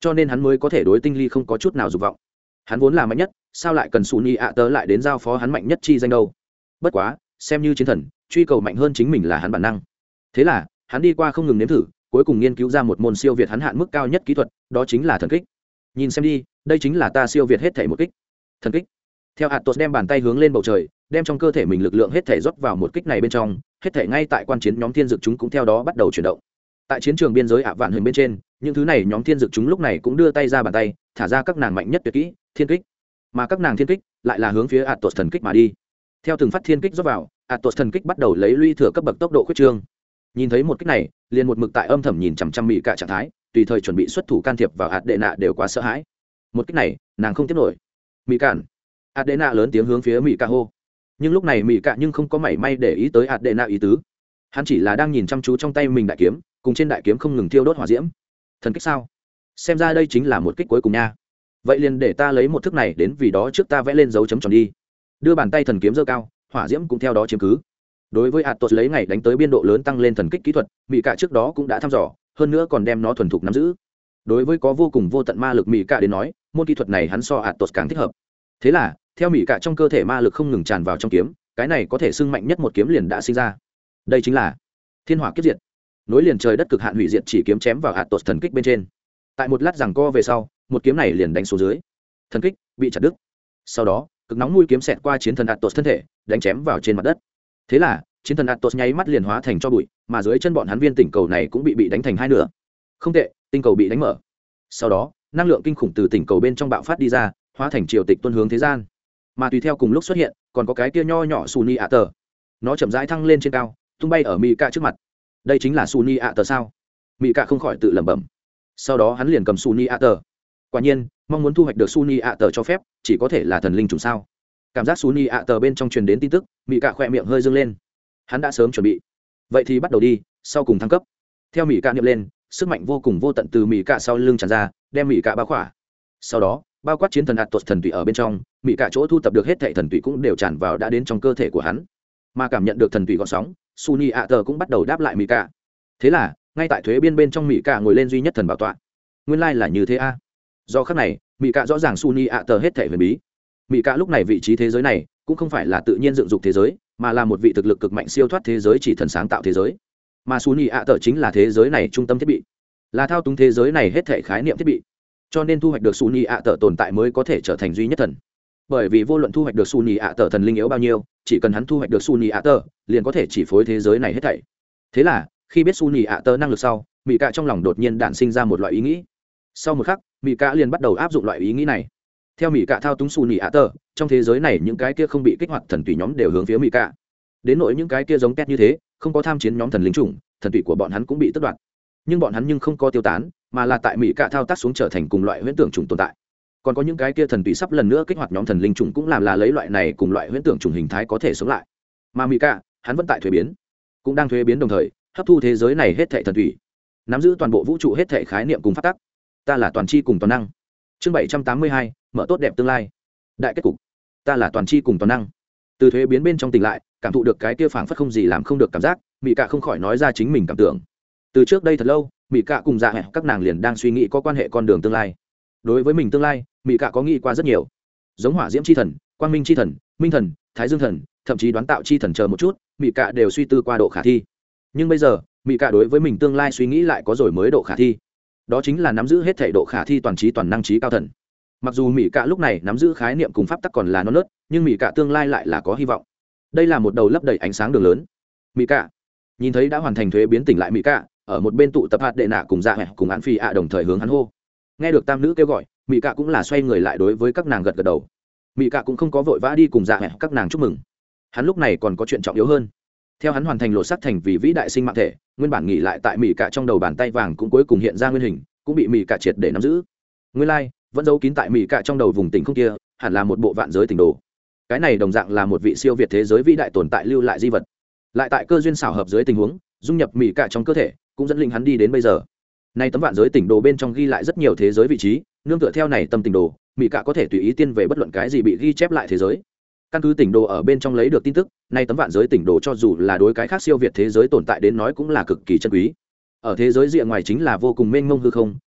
cho nên hắn mới có thể đối tinh ly không có chút nào dục vọng. Hắn vốn là mạnh nhất, sao lại cần Suni ạ tớ lại đến giao phó hắn mạnh nhất chi danh đâu. Bất quá xem như chiến thần, truy cầu mạnh hơn chính mình là hắn bản năng. Thế là hắn đi qua không ngừng nếm thử, cuối cùng nghiên cứu ra một môn siêu việt hắn hạn mức cao nhất kỹ thuật, đó chính là thần kích. Nhìn xem đi, đây chính là ta siêu việt hết thảy một kích. Thần kích. Theo Atos đem bàn tay hướng lên bầu trời, đem trong cơ thể mình lực lượng hết thảy rót vào một kích này bên trong, hết thảy ngay tại quan chiến nhóm thiên dực chúng cũng theo đó bắt đầu chuyển động. Tại chiến trường biên giới ạ vạn hình bên trên, những thứ này nhóm thiên dực chúng lúc này cũng đưa tay ra bàn tay, thả ra các nàng mạnh nhất tuyệt kỹ, thiên kích. Mà các nàng thiên kích lại là hướng phía Atos thần kích mà đi. Theo từng phát thiên kích rót vào, Atos thần kích bắt đầu lấy lũy thừa cấp bậc tốc độ khuyết trương. Nhìn thấy một kích này, liền một mực tại âm thầm nhìn chằm chằm mỹ cả trạng thái, tùy thời chuẩn bị xuất thủ can thiệp vào hạt đệ nạ đều quá sợ hãi. Một kích này, nàng không tiếp nổi. Mỹ cản. Hạt đệ nạ lớn tiếng hướng phía mỹ cả hô. Nhưng lúc này mỹ cả nhưng không có mảy may để ý tới hạt đệ nạ ý tứ. Hắn chỉ là đang nhìn chăm chú trong tay mình đại kiếm, cùng trên đại kiếm không ngừng thiêu đốt hỏa diễm. Thần kích sao? Xem ra đây chính là một kích cuối cùng nha. Vậy liền để ta lấy một thức này đến vì đó trước ta vẽ lên dấu chấm tròn đi. Đưa bàn tay thần kiếm giơ cao, hỏa diễm cũng theo đó chiếm cứ. Đối với Atos lấy ngày đánh tới biên độ lớn tăng lên thần kích kỹ thuật, mỹ cả trước đó cũng đã thăm dò, hơn nữa còn đem nó thuần thục nắm giữ. Đối với có vô cùng vô tận ma lực mỹ cả đến nói, môn kỹ thuật này hắn so Atos càng thích hợp. Thế là, theo mỹ cả trong cơ thể ma lực không ngừng tràn vào trong kiếm, cái này có thể xưng mạnh nhất một kiếm liền đã sinh ra. Đây chính là Thiên Hỏa Kiếp Diệt. Nối liền trời đất cực hạn hủy diệt chỉ kiếm chém vào Atos thần kích bên trên. Tại một lát giằng co về sau, một kiếm này liền đánh xuống dưới. Thần kích bị chặt đứt. Sau đó, cực nóng mũi kiếm xẹt qua chiến thần Atos thân thể, đánh chém vào trên mặt đất. Thế là chiến thần Atos nháy mắt liền hóa thành cho bụi, mà dưới chân bọn hắn viên tinh cầu này cũng bị đánh thành hai nửa. Không tệ, tinh cầu bị đánh mở. Sau đó năng lượng kinh khủng từ tinh cầu bên trong bạo phát đi ra, hóa thành triều tịch tuôn hướng thế gian. Mà tùy theo cùng lúc xuất hiện còn có cái kia nho nhỏ Suni ạ tờ, nó chậm rãi thăng lên trên cao, tung bay ở mỹ cạ trước mặt. Đây chính là Suni ạ tờ sao? Mỹ cạ không khỏi tự lẩm bẩm. Sau đó hắn liền cầm Suni ạ tờ. Quả nhiên mong muốn thu hoạch được Suni ạ tờ cho phép chỉ có thể là thần linh trùng sao. Cảm giác Suni ạ tờ bên trong truyền đến tin tức, mỹ cạ khỏe miệng hơi dâng lên. Hắn đã sớm chuẩn bị. Vậy thì bắt đầu đi, sau cùng thăng cấp. Theo mỹ cạ niệm lên, sức mạnh vô cùng vô tận từ mỹ cạ sau lưng tràn ra, đem mỹ cạ bao khỏa. Sau đó bao quát chiến thần Atos thần tụy ở bên trong, mỹ cạ chỗ thu tập được hết thảy thần tụy cũng đều tràn vào đã đến trong cơ thể của hắn. Mà cảm nhận được thần tụy gợn sóng, Suni ạ tờ cũng bắt đầu đáp lại mỹ cạ. Thế là ngay tại thuế biên bên trong mỹ cạ ngồi lên duy nhất thần bảo tọa. Nguyên lai là như thế a. Do khắc này mỹ cạ rõ ràng Suni ạ tờ hết thảy huyền bí. Mỹ cạ lúc này vị trí thế giới này cũng không phải là tự nhiên dựng dục thế giới, mà là một vị thực lực cực mạnh siêu thoát thế giới chỉ thần sáng tạo thế giới. Mà Suni ạ tờ chính là thế giới này trung tâm thiết bị, là thao túng thế giới này hết thảy khái niệm thiết bị. Cho nên thu hoạch được Suni ạ tờ tồn tại mới có thể trở thành duy nhất thần. Bởi vì vô luận thu hoạch được Suni ạ tờ thần linh yếu bao nhiêu, chỉ cần hắn thu hoạch được Suni ạ tờ, liền có thể chỉ phối thế giới này hết thảy. Thế là khi biết Suni ạ tờ năng lực sau, mỹ cạ trong lòng đột nhiên đản sinh ra một loại ý nghĩ. Sau một khắc, mỹ cạ liền bắt đầu áp dụng loại ý nghĩ này. Theo mỹ cạ thao túng Suni ạ tờ, trong thế giới này những cái kia không bị kích hoạt thần tùy nhóm đều hướng phía mỹ cạ. Đến nỗi những cái kia giống Tét như thế, không có tham chiến nhóm thần linh chủng, thần tùy của bọn hắn cũng bị tước đoạt. Nhưng bọn hắn không có tiêu tán, mà là tại mỹ cạ thao tác xuống trở thành cùng loại huyễn tưởng chủng tồn tại. Còn có những cái kia thần tùy sắp lần nữa kích hoạt nhóm thần linh chủng cũng làm là lấy loại này cùng loại huyễn tưởng chủng hình thái có thể sống lại. Mà mỹ cạ, hắn vẫn tại thuế biến, cũng đang thuế biến đồng thời hấp thu thế giới này hết thảy thần tùy, nắm giữ toàn bộ vũ trụ hết thảy khái niệm cùng phát tắc. Ta là toàn chi cùng toàn năng. Chương 782, mở tốt đẹp tương lai. Đại kết cục. Ta là toàn chi cùng toàn năng. Từ thuế biến bên trong tỉnh lại, cảm thụ được cái kia phảng phất không gì làm không được cảm giác, mỹ cạ không khỏi nói ra chính mình cảm tưởng. Từ trước đây thật lâu, mỹ cạ cùng dạ hẹn các nàng liền đang suy nghĩ có quan hệ con đường tương lai. Đối với mình tương lai, mỹ cạ có nghĩ qua rất nhiều, giống hỏa diễm chi thần, quang minh chi thần, minh thần, thái dương thần, thậm chí đoán tạo chi thần chờ một chút, mỹ cạ đều suy tư qua độ khả thi. Nhưng bây giờ mỹ cạ đối với mình tương lai suy nghĩ lại có rồi mới độ khả thi, đó chính là nắm giữ hết thể độ khả thi toàn trí toàn năng trí cao thần. Mặc dù mỹ cạ lúc này nắm giữ khái niệm cùng pháp tắc còn là non nớt, nhưng mỹ cạ tương lai lại là có hy vọng. Đây là một đầu lấp đầy ánh sáng đường lớn. Mỹ cạ nhìn thấy đã hoàn thành thuế biến tỉnh lại mỹ cạ, ở một bên tụ tập hạt đệ nạ cùng dạ hẹn cùng án phi ạ đồng thời hướng hắn hô. Nghe được tam nữ kêu gọi, mỹ cạ cũng là xoay người lại đối với các nàng gật gật đầu. Mỹ cạ cũng không có vội vã đi cùng dạ hẹn các nàng chúc mừng, hắn lúc này còn có chuyện trọng yếu hơn. Theo hắn hoàn thành lột xác thành vì vĩ đại sinh mạng thể, nguyên bản nghỉ lại tại mỹ cạ trong đầu bàn tay vàng cũng cuối cùng hiện ra nguyên hình, cũng bị mỹ cạ triệt để nắm giữ. Nguyên lai vẫn giấu kín tại mỹ cạ trong đầu vùng tỉnh không kia, hẳn là một bộ vạn giới tỉnh đồ. Cái này đồng dạng là một vị siêu việt thế giới vĩ đại tồn tại lưu lại di vật, lại tại cơ duyên xảo hợp dưới tình huống dung nhập mỹ cạ trong cơ thể, cũng dẫn linh hắn đi đến bây giờ. Nay tấm vạn giới tỉnh đồ bên trong ghi lại rất nhiều thế giới vị trí, nương tựa theo này tâm tỉnh đồ, mỹ cạ có thể tùy ý tiên về bất luận cái gì bị ghi chép lại thế giới. Căn cứ tỉnh đồ ở bên trong lấy được tin tức, nay tấm vạn giới tỉnh đồ cho dù là đối cái khác siêu việt thế giới tồn tại đến nói cũng là cực kỳ chân quý. Ở thế giới rìa ngoài chính là vô cùng mênh mông hư không,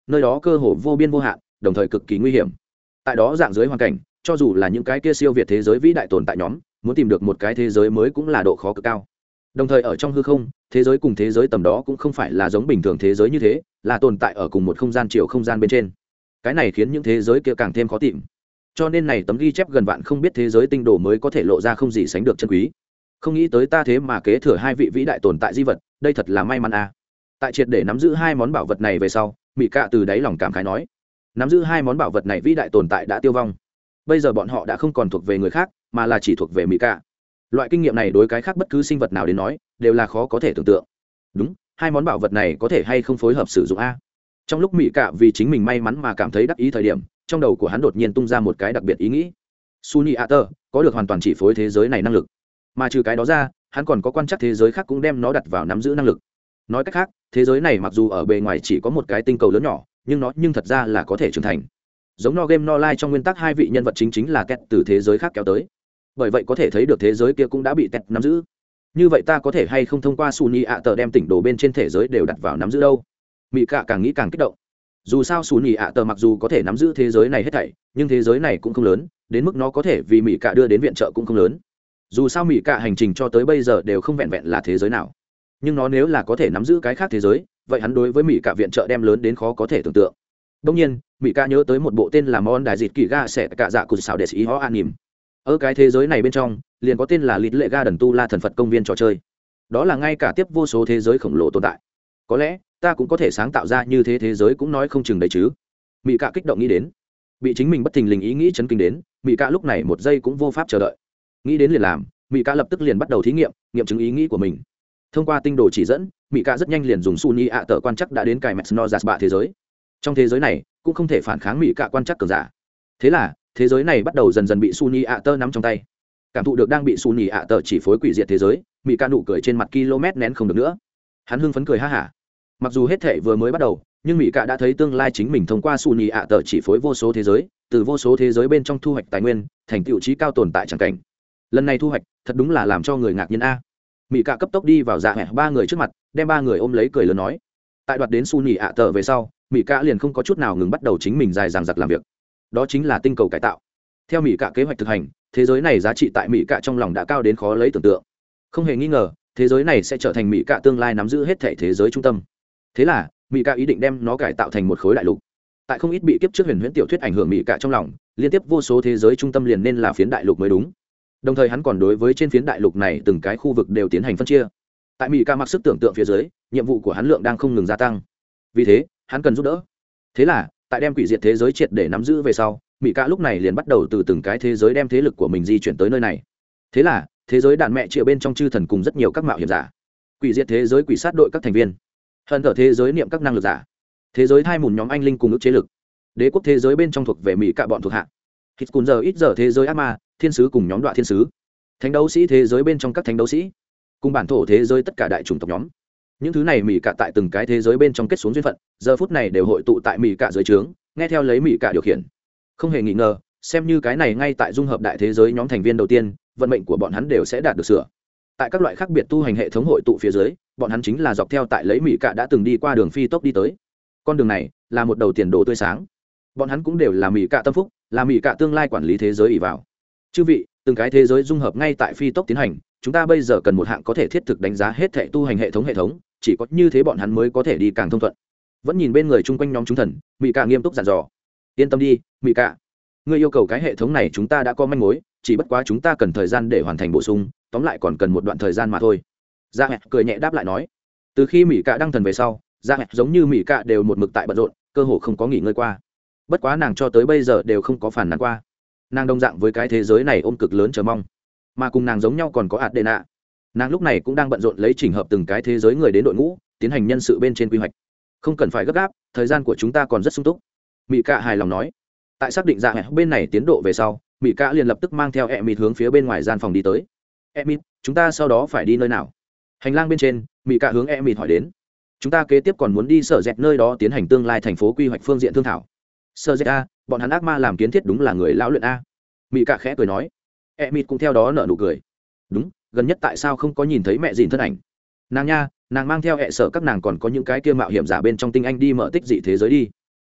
nơi đó cơ hồ vô biên vô hạn, đồng thời cực kỳ nguy hiểm. Tại đó dạng dưới hoàn cảnh, cho dù là những cái kia siêu việt thế giới vĩ đại tồn tại nhóm, muốn tìm được một cái thế giới mới cũng là độ khó cực cao. Đồng thời ở trong hư không, thế giới cùng thế giới tầm đó cũng không phải là giống bình thường thế giới như thế, là tồn tại ở cùng một không gian chiều không gian bên trên. Cái này khiến những thế giới kia càng thêm khó tìm. Cho nên này tấm ghi chép gần vạn không biết thế giới tinh đồ mới có thể lộ ra không gì sánh được chân quý. Không nghĩ tới ta thế mà kế thừa hai vị vĩ đại tồn tại di vật, đây thật là may mắn à. Tại triệt để nắm giữ hai món bảo vật này về sau, Mị Cạ từ đáy lòng cảm khái nói, nắm giữ hai món bảo vật này vĩ đại tồn tại đã tiêu vong. Bây giờ bọn họ đã không còn thuộc về người khác, mà là chỉ thuộc về Mị Cạ. Loại kinh nghiệm này đối cái khác bất cứ sinh vật nào đến nói, đều là khó có thể tưởng tượng. Đúng, hai món bảo vật này có thể hay không phối hợp sử dụng a? Trong lúc Mị Cạ vì chính mình may mắn mà cảm thấy đắc ý thời điểm, trong đầu của hắn đột nhiên tung ra một cái đặc biệt ý nghĩ. Suni Ater có được hoàn toàn chỉ phối thế giới này năng lực, mà trừ cái đó ra, hắn còn có quan trắc thế giới khác cũng đem nó đặt vào nắm giữ năng lực. Nói cách khác, thế giới này mặc dù ở bề ngoài chỉ có một cái tinh cầu lớn nhỏ, nhưng nó thật ra là có thể trưởng thành. Giống No Game No Life trong nguyên tắc hai vị nhân vật chính là Tet từ thế giới khác kéo tới. Bởi vậy có thể thấy được thế giới kia cũng đã bị Tet nắm giữ. Như vậy ta có thể hay không thông qua Suni Ater đem tỉnh đồ bên trên thế giới đều đặt vào nắm giữ đâu? Mị Cạ càng nghĩ càng kích động. Dù sao Suni Ater mặc dù có thể nắm giữ thế giới này hết thảy, nhưng thế giới này cũng không lớn, đến mức nó có thể vì Mị Cạ đưa đến viện trợ cũng không lớn. Dù sao Mị Cạ hành trình cho tới bây giờ đều không vẹn vẹn là thế giới nào, nhưng nó nếu là có thể nắm giữ cái khác thế giới, vậy hắn đối với Mị Cạ viện trợ đem lớn đến khó có thể tưởng tượng. Đương nhiên, Mị Cạ nhớ tới một bộ tên là Mon Đại Dịch Kỳ Ga sẽ cả dạ của xảo để ý ho anim. Ở cái thế giới này bên trong, liền có tên là Lít Lệ Ga Đần Tu La Thần Phật công viên trò chơi. Đó là ngay cả tiếp vô số thế giới khổng lồ tồn tại. Có lẽ ta cũng có thể sáng tạo ra như thế giới cũng nói không chừng đấy chứ. Mị Cạ kích động nghĩ đến. Bị chính mình bất thình lình ý nghĩ chấn kinh đến, Mị Cạ lúc này một giây cũng vô pháp chờ đợi. Nghĩ đến liền làm, Mị Cạ lập tức liền bắt đầu thí nghiệm chứng ý nghĩ của mình. Thông qua tinh đồ chỉ dẫn, Mị Cạ rất nhanh liền dùng Suni Ater quan trắc đã đến cài Mesnozas thế giới. Trong thế giới này cũng không thể phản kháng Mị Cạ quan trắc cường giả. Thế là thế giới này bắt đầu dần dần bị Suni Ater nắm trong tay. Cảm thụ được đang bị Suni Ater chỉ phối quỷ diệt thế giới, Mị Cạ nụ cười trên mặt km nén không được nữa. Hắn hưng phấn cười ha hả. Mặc dù hết thể vừa mới bắt đầu, nhưng Mị Cạ đã thấy tương lai chính mình thông qua Suni Ater chỉ phối vô số thế giới, từ vô số thế giới bên trong thu hoạch tài nguyên, thành tựu trí cao tồn tại chẳng cảnh. Lần này thu hoạch thật đúng là làm cho người ngạc nhiên a. Mị Cạ cấp tốc đi vào dạ hẹ ba người trước mặt, đem ba người ôm lấy cười lớn nói. Tại đoạt đến Suni Ater về sau, Mị Cạ liền không có chút nào ngừng bắt đầu chính mình dài dằng dặc làm việc. Đó chính là tinh cầu cải tạo. Theo Mị Cạ kế hoạch thực hành, thế giới này giá trị tại Mị Cạ trong lòng đã cao đến khó lấy tưởng tượng. Không hề nghi ngờ, thế giới này sẽ trở thành Mị Cạ tương lai nắm giữ hết thảy thế giới trung tâm. Thế là Mị Cạ ý định đem nó cải tạo thành một khối đại lục. Tại không ít bị kiếp trước huyền huyễn tiểu thuyết ảnh hưởng Mị Cạ trong lòng, liên tiếp vô số thế giới trung tâm liền nên là phiến đại lục mới đúng. Đồng thời hắn còn đối với trên phiến đại lục này từng cái khu vực đều tiến hành phân chia. Tại Mị Cạ mặc sức tưởng tượng phía dưới, nhiệm vụ của hắn lượng đang không ngừng gia tăng. Vì thế hắn cần giúp đỡ. Thế là tại đem quỷ diệt thế giới triệt để nắm giữ về sau, Mị Cạ lúc này liền bắt đầu từ từng cái thế giới đem thế lực của mình di chuyển tới nơi này. Thế là thế giới đàn mẹ triệu bên trong chư thần cùng rất nhiều các mạo hiểm giả, quỷ diệt thế giới quỷ sát đội các thành viên, hận thở thế giới niệm các năng lực giả, thế giới hai mùn nhóm anh linh cùng ức chế lực, đế quốc thế giới bên trong thuộc về Mị Cạ bọn thuộc hạ, hít cùn giờ ít giờ thế giới ác ma thiên sứ cùng nhóm đoạn thiên sứ, thánh đấu sĩ thế giới bên trong các thánh đấu sĩ, cùng bản thổ thế giới tất cả đại chủng tộc nhóm. Những thứ này Mị Cạ tại từng cái thế giới bên trong kết xuống duyên phận, giờ phút này đều hội tụ tại Mị Cạ dưới trướng, nghe theo lấy Mị Cạ điều khiển. Không hề nghi ngờ, xem như cái này ngay tại dung hợp đại thế giới nhóm thành viên đầu tiên, vận mệnh của bọn hắn đều sẽ đạt được sửa. Tại các loại khác biệt tu hành hệ thống hội tụ phía dưới, bọn hắn chính là dọc theo tại lấy Mị Cạ đã từng đi qua đường phi tốc đi tới. Con đường này là một đầu tiền đồ tươi sáng. Bọn hắn cũng đều là Mị Cạ tâm phúc, là Mị Cạ tương lai quản lý thế giới ỷ vào. Chư vị, từng cái thế giới dung hợp ngay tại phi tốc tiến hành, chúng ta bây giờ cần một hạng có thể thiết thực đánh giá hết thảy tu hành hệ thống, chỉ có như thế bọn hắn mới có thể đi càng thông thuận. Vẫn nhìn bên người chung quanh nhóm chúng thần, Mị Cạ nghiêm túc dặn dò. Yên tâm đi, Mị Cạ. Ngươi yêu cầu cái hệ thống này chúng ta đã có manh mối, chỉ bất quá chúng ta cần thời gian để hoàn thành bổ sung, tóm lại còn cần một đoạn thời gian mà thôi. Dạ Hẹt cười nhẹ đáp lại nói. Từ khi Mị Cạ đăng thần về sau, Dạ Hẹt giống như Mị Cạ đều một mực tại bận rộn, cơ hồ không có nghỉ ngơi qua. Bất quá nàng cho tới bây giờ đều không có phản nàn qua. Nàng đồng dạng với cái thế giới này ôm cực lớn chờ mong, mà cùng nàng giống nhau còn có Adena. Nàng lúc này cũng đang bận rộn lấy chỉnh hợp từng cái thế giới người đến đội ngũ, tiến hành nhân sự bên trên quy hoạch. Không cần phải gấp gáp, thời gian của chúng ta còn rất sung túc. Mị Cạ hài lòng nói. Tại xác định Dạ Hẹt bên này tiến độ về sau, Mị Cạ liền lập tức mang theo Emit hướng phía bên ngoài gian phòng đi tới. Emit, chúng ta sau đó phải đi nơi nào? Hành lang bên trên, Mị Cạ hướng Emit hỏi đến. Chúng ta kế tiếp còn muốn đi Sở Dẹt nơi đó tiến hành tương lai thành phố quy hoạch phương diện thương thảo. Sở Dẹt a, bọn hắn ác ma làm kiến thiết đúng là người lão luyện a. Mị Cạ khẽ cười nói. Emit cũng theo đó nở nụ cười. Đúng, gần nhất tại sao không có nhìn thấy mẹ dìn thân ảnh? Nàng nha, nàng mang theo hệ sở các nàng còn có những cái kia mạo hiểm giả bên trong tinh anh đi mở tích dị thế giới đi.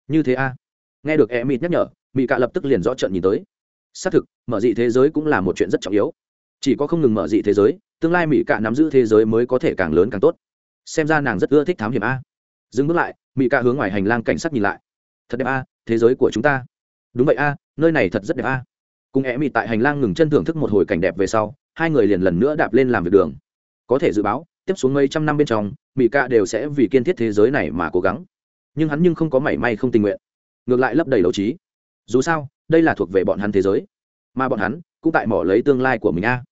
như thế a. Nghe được e mịt nhắc nhở, mỹ cạ lập tức liền rõ trận nhìn tới. Xác thực, mở dị thế giới cũng là một chuyện rất trọng yếu. Chỉ có không ngừng mở dị thế giới, tương lai mỹ cạ nắm giữ thế giới mới có thể càng lớn càng tốt. Xem ra nàng rất ưa thích thám hiểm a. Dừng bước lại, mỹ cạ hướng ngoài hành lang cảnh sát nhìn lại. Thật đẹp a, thế giới của chúng ta. Đúng vậy a, nơi này thật rất đẹp a. Cùng e mịt tại hành lang ngừng chân thưởng thức một hồi cảnh đẹp về sau, hai người liền lần nữa đạp lên làm việc đường. Có thể dự báo, tiếp xuống mấy trăm năm bên trong, mỹ cạ đều sẽ vì kiên thiết thế giới này mà cố gắng. Nhưng hắn không có mảy may không tình nguyện, ngược lại lấp đầy đấu trí. Dù sao đây là thuộc về bọn hắn thế giới, mà bọn hắn cũng tại mỏ lấy tương lai của mình a.